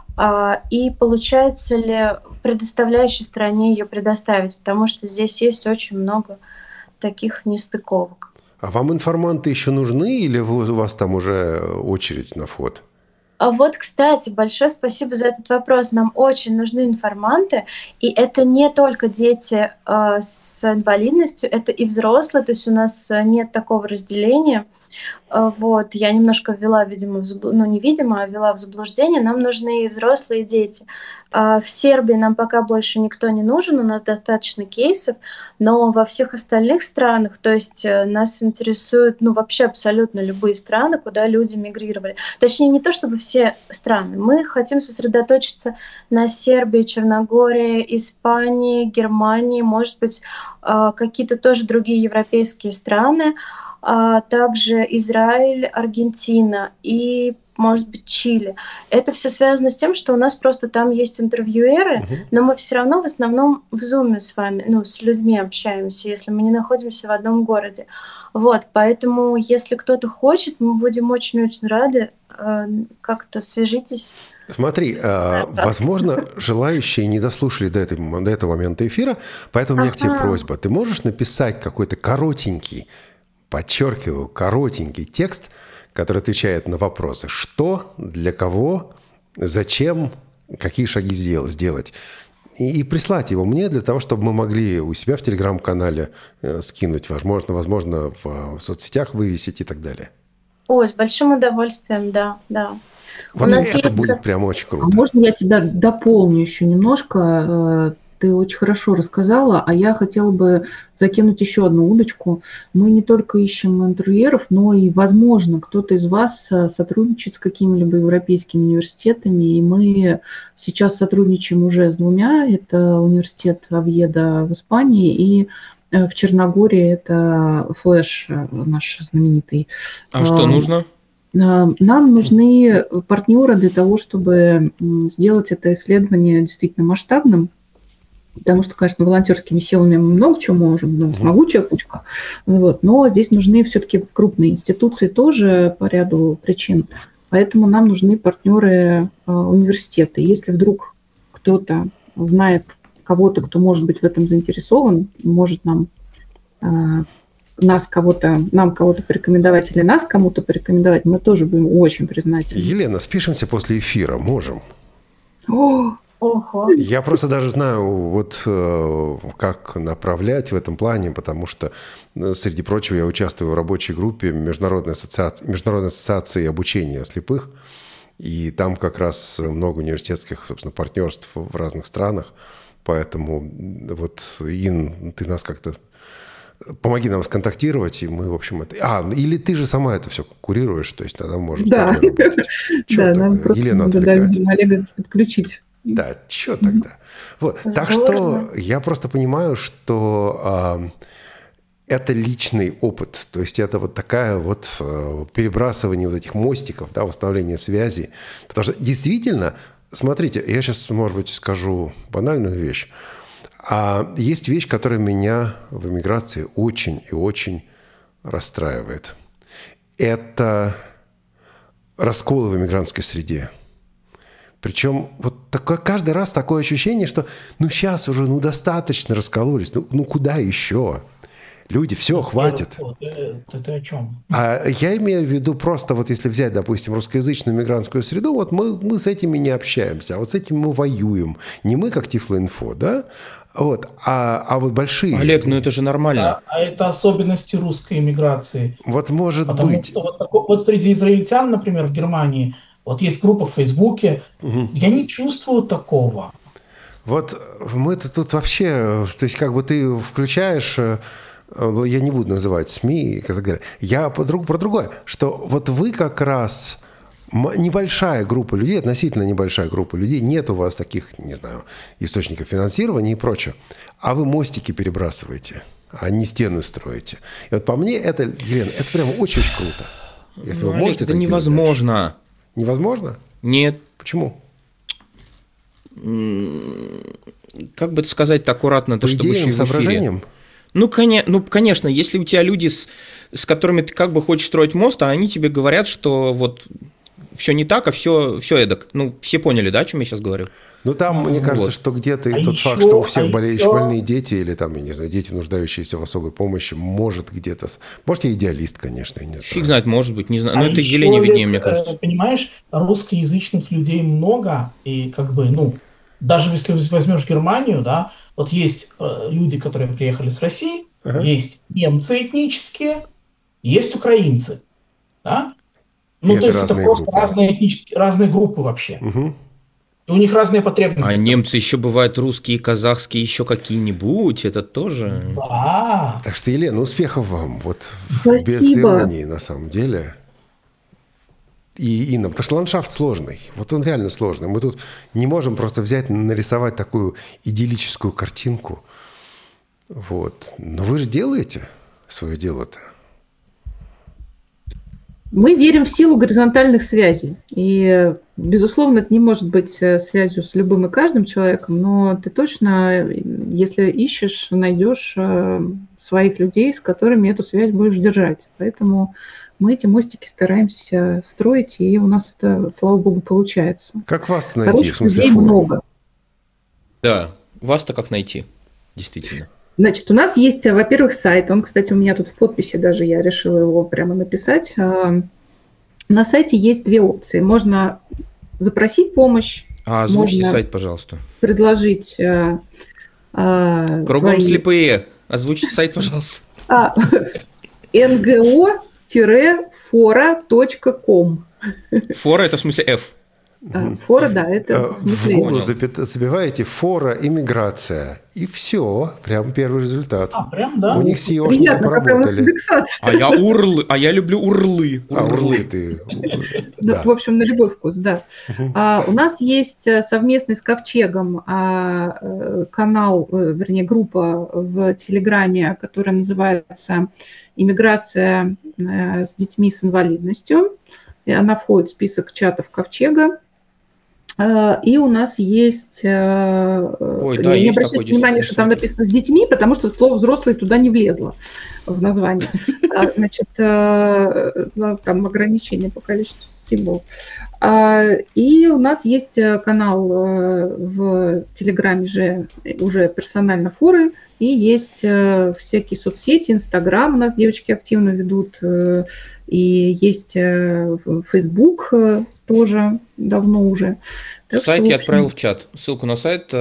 и получается ли предоставляющей стране ее предоставить, потому что здесь есть очень много таких нестыковок. А вам информанты еще нужны или у вас там уже очередь на вход? А вот, кстати, большое спасибо за этот вопрос. Нам очень нужны информанты, и это не только дети с инвалидностью, это и взрослые, то есть у нас нет такого разделения. Вот, я немножко ввела, видимо, ввела в заблуждение. Нам нужны и взрослые, и дети. В Сербии нам пока больше никто не нужен, у нас достаточно кейсов, но во всех остальных странах, то есть нас интересуют, вообще абсолютно любые страны, куда люди мигрировали. Точнее, не то чтобы все страны. Мы хотим сосредоточиться на Сербии, Черногории, Испании, Германии, может быть, какие-то тоже другие европейские страны, также Израиль, Аргентина и, может быть, Чили. Это все связано с тем, что у нас просто там есть интервьюеры, но мы все равно в основном в Zoom с вами, с людьми общаемся, если мы не находимся в одном городе. Вот, поэтому, если кто-то хочет, мы будем очень-очень рады. Как-то свяжитесь. Смотри, возможно, желающие не дослушали до этого момента эфира, поэтому у меня к тебе просьба. Ты можешь написать какой-то коротенький, подчеркиваю, коротенький текст, который отвечает на вопросы: что, для кого, зачем, какие шаги сделать. И прислать его мне для того, чтобы мы могли у себя в Телеграм-канале скинуть, возможно, в соцсетях вывесить и так далее. Ой, с большим удовольствием, да. Вот у нас это будет прям очень круто. А можно я тебя дополню еще немножко? Ты очень хорошо рассказала, а я хотела бы закинуть еще одну удочку. Мы не только ищем интервьюеров, но и, возможно, кто-то из вас сотрудничает с какими-либо европейскими университетами, и мы сейчас сотрудничаем уже с двумя. Это университет Овьедо в Испании и в Черногории это Флэш наш знаменитый. А что нужно? Нам нужны партнеры для того, чтобы сделать это исследование действительно масштабным. Потому что, конечно, волонтерскими силами мы много чего можем, могучая кучка. Вот, но здесь нужны все-таки крупные институции тоже по ряду причин. Поэтому нам нужны партнеры университета. Если вдруг кто-то знает кого-то, кто может быть в этом заинтересован, может нам кого-то порекомендовать или нас кому-то порекомендовать, мы тоже будем очень признательны. Елена, спишемся после эфира, можем? Ого. Я просто даже знаю, как направлять в этом плане, потому что, среди прочего, я участвую в рабочей группе Международной ассоциации обучения слепых, и там как раз много университетских, собственно, партнерств в разных странах, поэтому Ин, ты нас как-то... Помоги нам сконтактировать, и мы, в общем, это... или ты же сама это все курируешь, то есть тогда можем... Да, нам просто надо Олега подключить. Да, что тогда? Так что я просто понимаю, что это личный опыт. То есть это такая перебрасывание этих мостиков, восстановление связи. Потому что действительно, смотрите, я сейчас, может быть, скажу банальную вещь. Есть вещь, которая меня в эмиграции очень и очень расстраивает. Это расколы в эмигрантской среде. Причем каждый раз такое ощущение, что сейчас уже достаточно раскололись, куда еще? Люди, все, хватит. Ты о чем? Я имею в виду просто, если взять, допустим, русскоязычную мигрантскую среду, мы с этими не общаемся, а с этим мы воюем. Не мы, как Тифлоинфо, да? А большие... Олег, это же нормально. А это особенности русской миграции. Может быть. Что среди израильтян, например, в Германии, есть группа в Фейсбуке, я не чувствую такого. Мы-то тут вообще, то есть ты включаешь, я не буду называть СМИ, я про другое, что вы как раз небольшая группа людей, относительно небольшая группа людей, нет у вас таких, не знаю, источников финансирования и прочее, а вы мостики перебрасываете, а не стены строите. И по мне это, Елена, это прям очень-очень круто. Если вы можете, это невозможно. Невозможно? Нет. Почему? Как бы это сказать аккуратно, По идейным соображениям? Ну, конечно, если у тебя люди, с которыми ты как бы хочешь строить мост, а они тебе говорят, что вот все не так, а все эдак. Ну, все поняли, да, о чем я сейчас говорю? Ну, там, мне кажется, Вот. что где-то и А тот еще- факт, что у всех а больные дети, или там, я не знаю, дети, нуждающиеся в особой помощи, может где-то... Может, я идеалист, конечно, я не знаю. Фиг знает, может быть, не знаю. Но это еще Елене виднее, ведь, мне кажется. Понимаешь, русскоязычных людей много, и как бы, ну, даже если возьмешь Германию, да, вот есть люди, которые приехали с России, Ага. есть немцы этнические, есть украинцы, да? И Ну, это то есть это разные просто группы. разные этнические, разные группы вообще. Мгм. И у них разные А потребности. немцы еще бывают русские, казахские, еще какие-нибудь. Это тоже... Да. Так что, Елена, успехов вам. Вот Спасибо. без иронии, на самом деле. И Инна, потому что ландшафт сложный. Вот он реально сложный. Мы тут не можем просто взять, нарисовать такую идиллическую картинку. Вот. Но вы же делаете свое дело-то. Мы верим в силу горизонтальных связей. И, безусловно, это не может быть связью с любым и каждым человеком, но ты точно, если ищешь, найдешь своих людей, с которыми эту связь будешь держать. Поэтому мы эти мостики стараемся строить, и у нас это, слава богу, получается. Как вас-то найти? В Хороших смысле, людей форум? много. Да, вас-то как найти, действительно. Значит, у нас есть, во-первых, сайт. Он, кстати, у меня тут в подписи даже, я решила его прямо написать. На сайте есть две опции. Можно запросить помощь, А озвучьте Можно. сайт, пожалуйста. предложить Кругом свои... слепые. Озвучьте сайт, пожалуйста. ngo-fora.com. Фора это в смысле F. Фора, да, это в В смысле... Google Понял. забиваете фора иммиграция. И все. Прям первый результат. А, прям, да? У них SEOшники Приятно, какая у нас поработали. индексация. А я люблю урлы. А, урлы ты. Ну, Да. в общем, на любой вкус, да. У нас есть совместный с Ковчегом канал, вернее, группа в Телеграме, которая называется «Иммиграция с детьми с инвалидностью». И она входит в список чатов Ковчега. И у нас есть... да, не есть обращайте такой, внимания, что там действительно. написано «с детьми», потому что слово «взрослый» туда не влезло в название. Значит, там ограничения по количеству символов. И у нас есть канал в Телеграме же уже персонально форы, и есть всякие соцсети, Инстаграм у нас девочки активно ведут, и есть Фейсбук тоже давно уже. Так Сайт что, в я общем, отправил в чат. Ссылку на сайт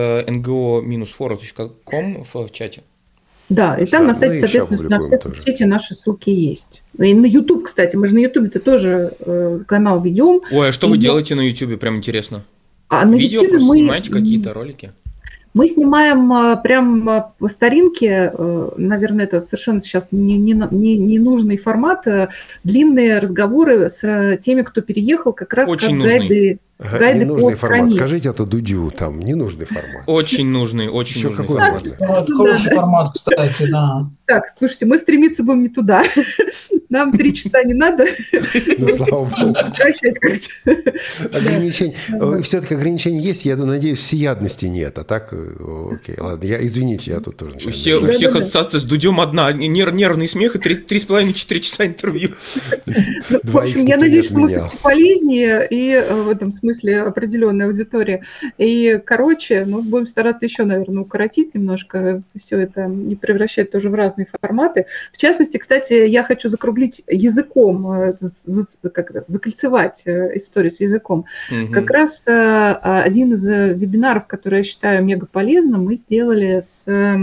ngo-fora.com в чате. Да, и там Да, на ну сайте, и соответственно, ща на все опубликуем тоже. соцсети наши ссылки есть. И на YouTube, кстати, мы же на YouTube-то тоже канал ведем. Ой, а что вы И- делаете на YouTube? Прям интересно. А на Видео YouTube просто мы... снимаете какие-то ролики? Мы снимаем прям по старинке, наверное, это совершенно сейчас не нужный формат, длинные разговоры с теми, кто переехал, как раз Очень как нужный. гайды по Ненужный формат. стране. Скажите это Дудю, там, ненужный формат. Очень нужный, очень Еще нужный какой формат. можно? Ну, это хороший формат, кстати, да. Так, слушайте, мы стремиться будем не туда. Нам 3 часа не надо Ну, слава богу. прощать как-то. Ограничений. Все-таки ограничения есть, я надеюсь, всеядности нет. А так, окей, ладно. Извините, я тут тоже У начинаю. всех Да-да-да. ассоциация с Дудем одна. Нервный смех и 3,5-4 часа интервью. В общем, я надеюсь, что мы все-таки полезнее и в этом смысле определенная аудитория. И, короче, ну, будем стараться еще, наверное, укоротить немножко все это, не превращать тоже в разные форматы. В частности, кстати, я хочу закруглить языком, закольцевать историю с языком. Как раз один из вебинаров, который я считаю мега полезным, мы сделали с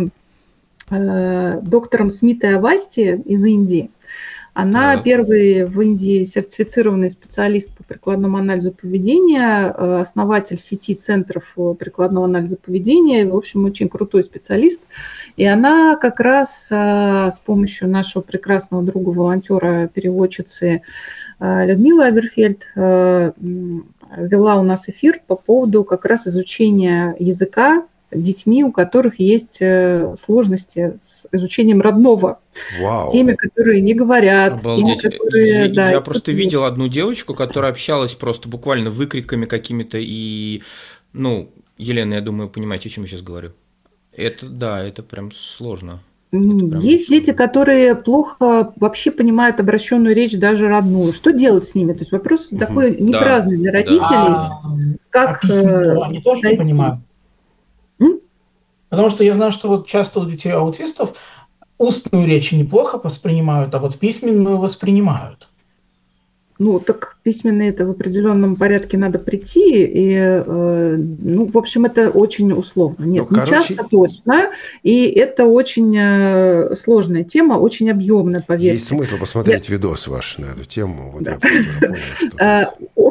доктором Смитой Авасти из Индии. Она Так. первый в Индии сертифицированный специалист по прикладному анализу поведения, основатель сети центров прикладного анализа поведения, в общем, очень крутой специалист. И она как раз с помощью нашего прекрасного друга-волонтера, переводчицы Людмилы Аберфельд вела у нас эфир по поводу как раз изучения языка детьми, у которых есть сложности с изучением родного, Вау. с теми, которые не говорят, с теми, Обалдеть. которые... Я просто видел одну девочку, которая общалась просто буквально выкриками какими-то и... Ну, Елена, я думаю, понимаете, о чем я сейчас говорю. Это, да, это прям сложно. прям Есть вообще. дети, которые плохо вообще понимают обращенную речь, даже родную. Что делать с ними? То есть вопрос такой не Да, праздный для да. родителей. А Как письменную они тоже не дойти? понимают? М? Потому что я знаю, что вот часто у детей аутистов устную речь неплохо воспринимают, а вот письменную воспринимают. Ну, так письменно это в определенном порядке надо прийти, и, ну, в общем, это очень условно. Нет, Ну, не часто точно, и это очень сложная тема, очень объемная, поверьте. Есть смысл посмотреть видос ваш на эту тему. Вот Да. я тоже понял, что...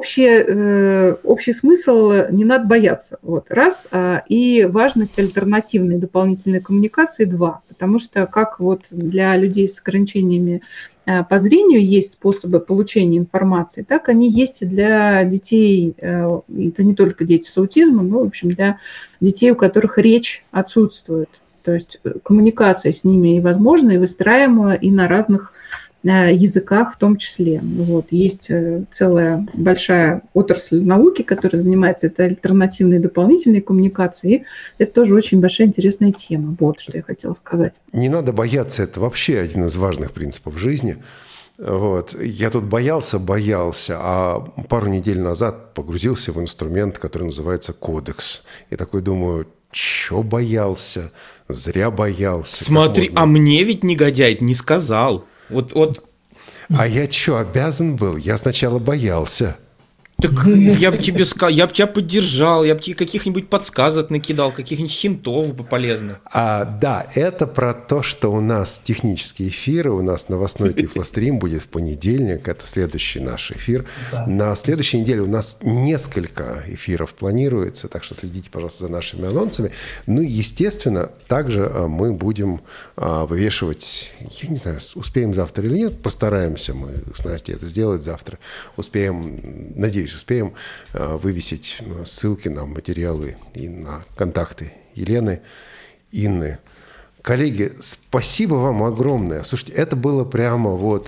Общий смысл – не надо бояться. Вот, раз. И важность альтернативной дополнительной коммуникации – два. Потому что как вот для людей с ограничениями по зрению есть способы получения информации, так они есть и для детей, это не только дети с аутизмом, но, в общем, для детей, у которых речь отсутствует. То есть коммуникация с ними и возможна, и выстраиваема, и на разных языках в том числе. Вот. Есть целая большая отрасль науки, которая занимается этой альтернативной дополнительной коммуникацией. И это тоже очень большая интересная тема. Вот что я хотела сказать. Не надо бояться, это вообще один из важных принципов жизни. Вот. Я тут боялся, а пару недель назад погрузился в инструмент, который называется кодекс. И такой думаю, чё боялся? Зря боялся. Смотри, а мне ведь негодяй не сказал. Вот. А я что, обязан был? Я сначала боялся. Так я бы тебе сказал, я бы тебя поддержал, я бы тебе каких-нибудь подсказок накидал, каких-нибудь хинтов бы полезных. Да, это про то, что у нас технические эфиры, у нас новостной Тифлострим будет в понедельник, это следующий наш эфир. Да. На следующей неделе у нас несколько эфиров планируется, так что следите, пожалуйста, за нашими анонсами. Ну и, естественно, также мы будем вывешивать, я не знаю, успеем завтра или нет, постараемся мы с Настей это сделать завтра, успеем, надеюсь, успеем вывесить ссылки на материалы и на контакты Елены, Инны. Коллеги, спасибо вам огромное. Слушайте, это было прямо вот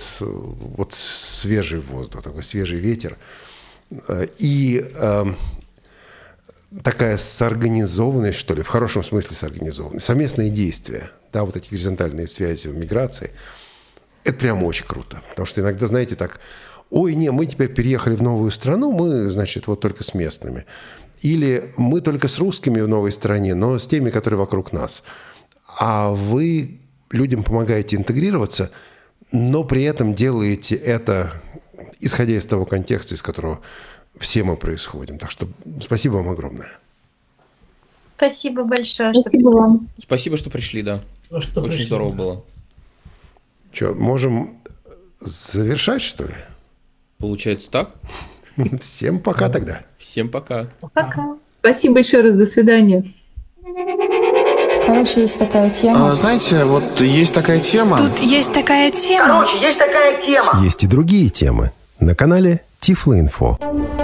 свежий воздух, такой свежий ветер. И такая сорганизованность, что ли, в хорошем смысле сорганизованность. Совместные действия, да, вот эти горизонтальные связи в миграции. Это прямо очень круто. Потому что иногда, знаете, так... Ой, не, мы теперь переехали в новую страну, мы, значит, вот только с местными. Или мы только с русскими в новой стране, но с теми, которые вокруг нас. А вы людям помогаете интегрироваться, но при этом делаете это, исходя из того контекста, из которого все мы происходим. Так что спасибо вам огромное. Спасибо большое. Спасибо вам. Спасибо, что пришли, да. Что Очень пришли. здорово было. Что, можем завершать, что ли? Получается так. Всем пока тогда. Всем пока. Пока. Спасибо еще раз. До свидания. Короче, есть такая тема. Знаете, вот есть такая тема. Тут есть такая тема. Есть и другие темы на канале Тифлоинфо.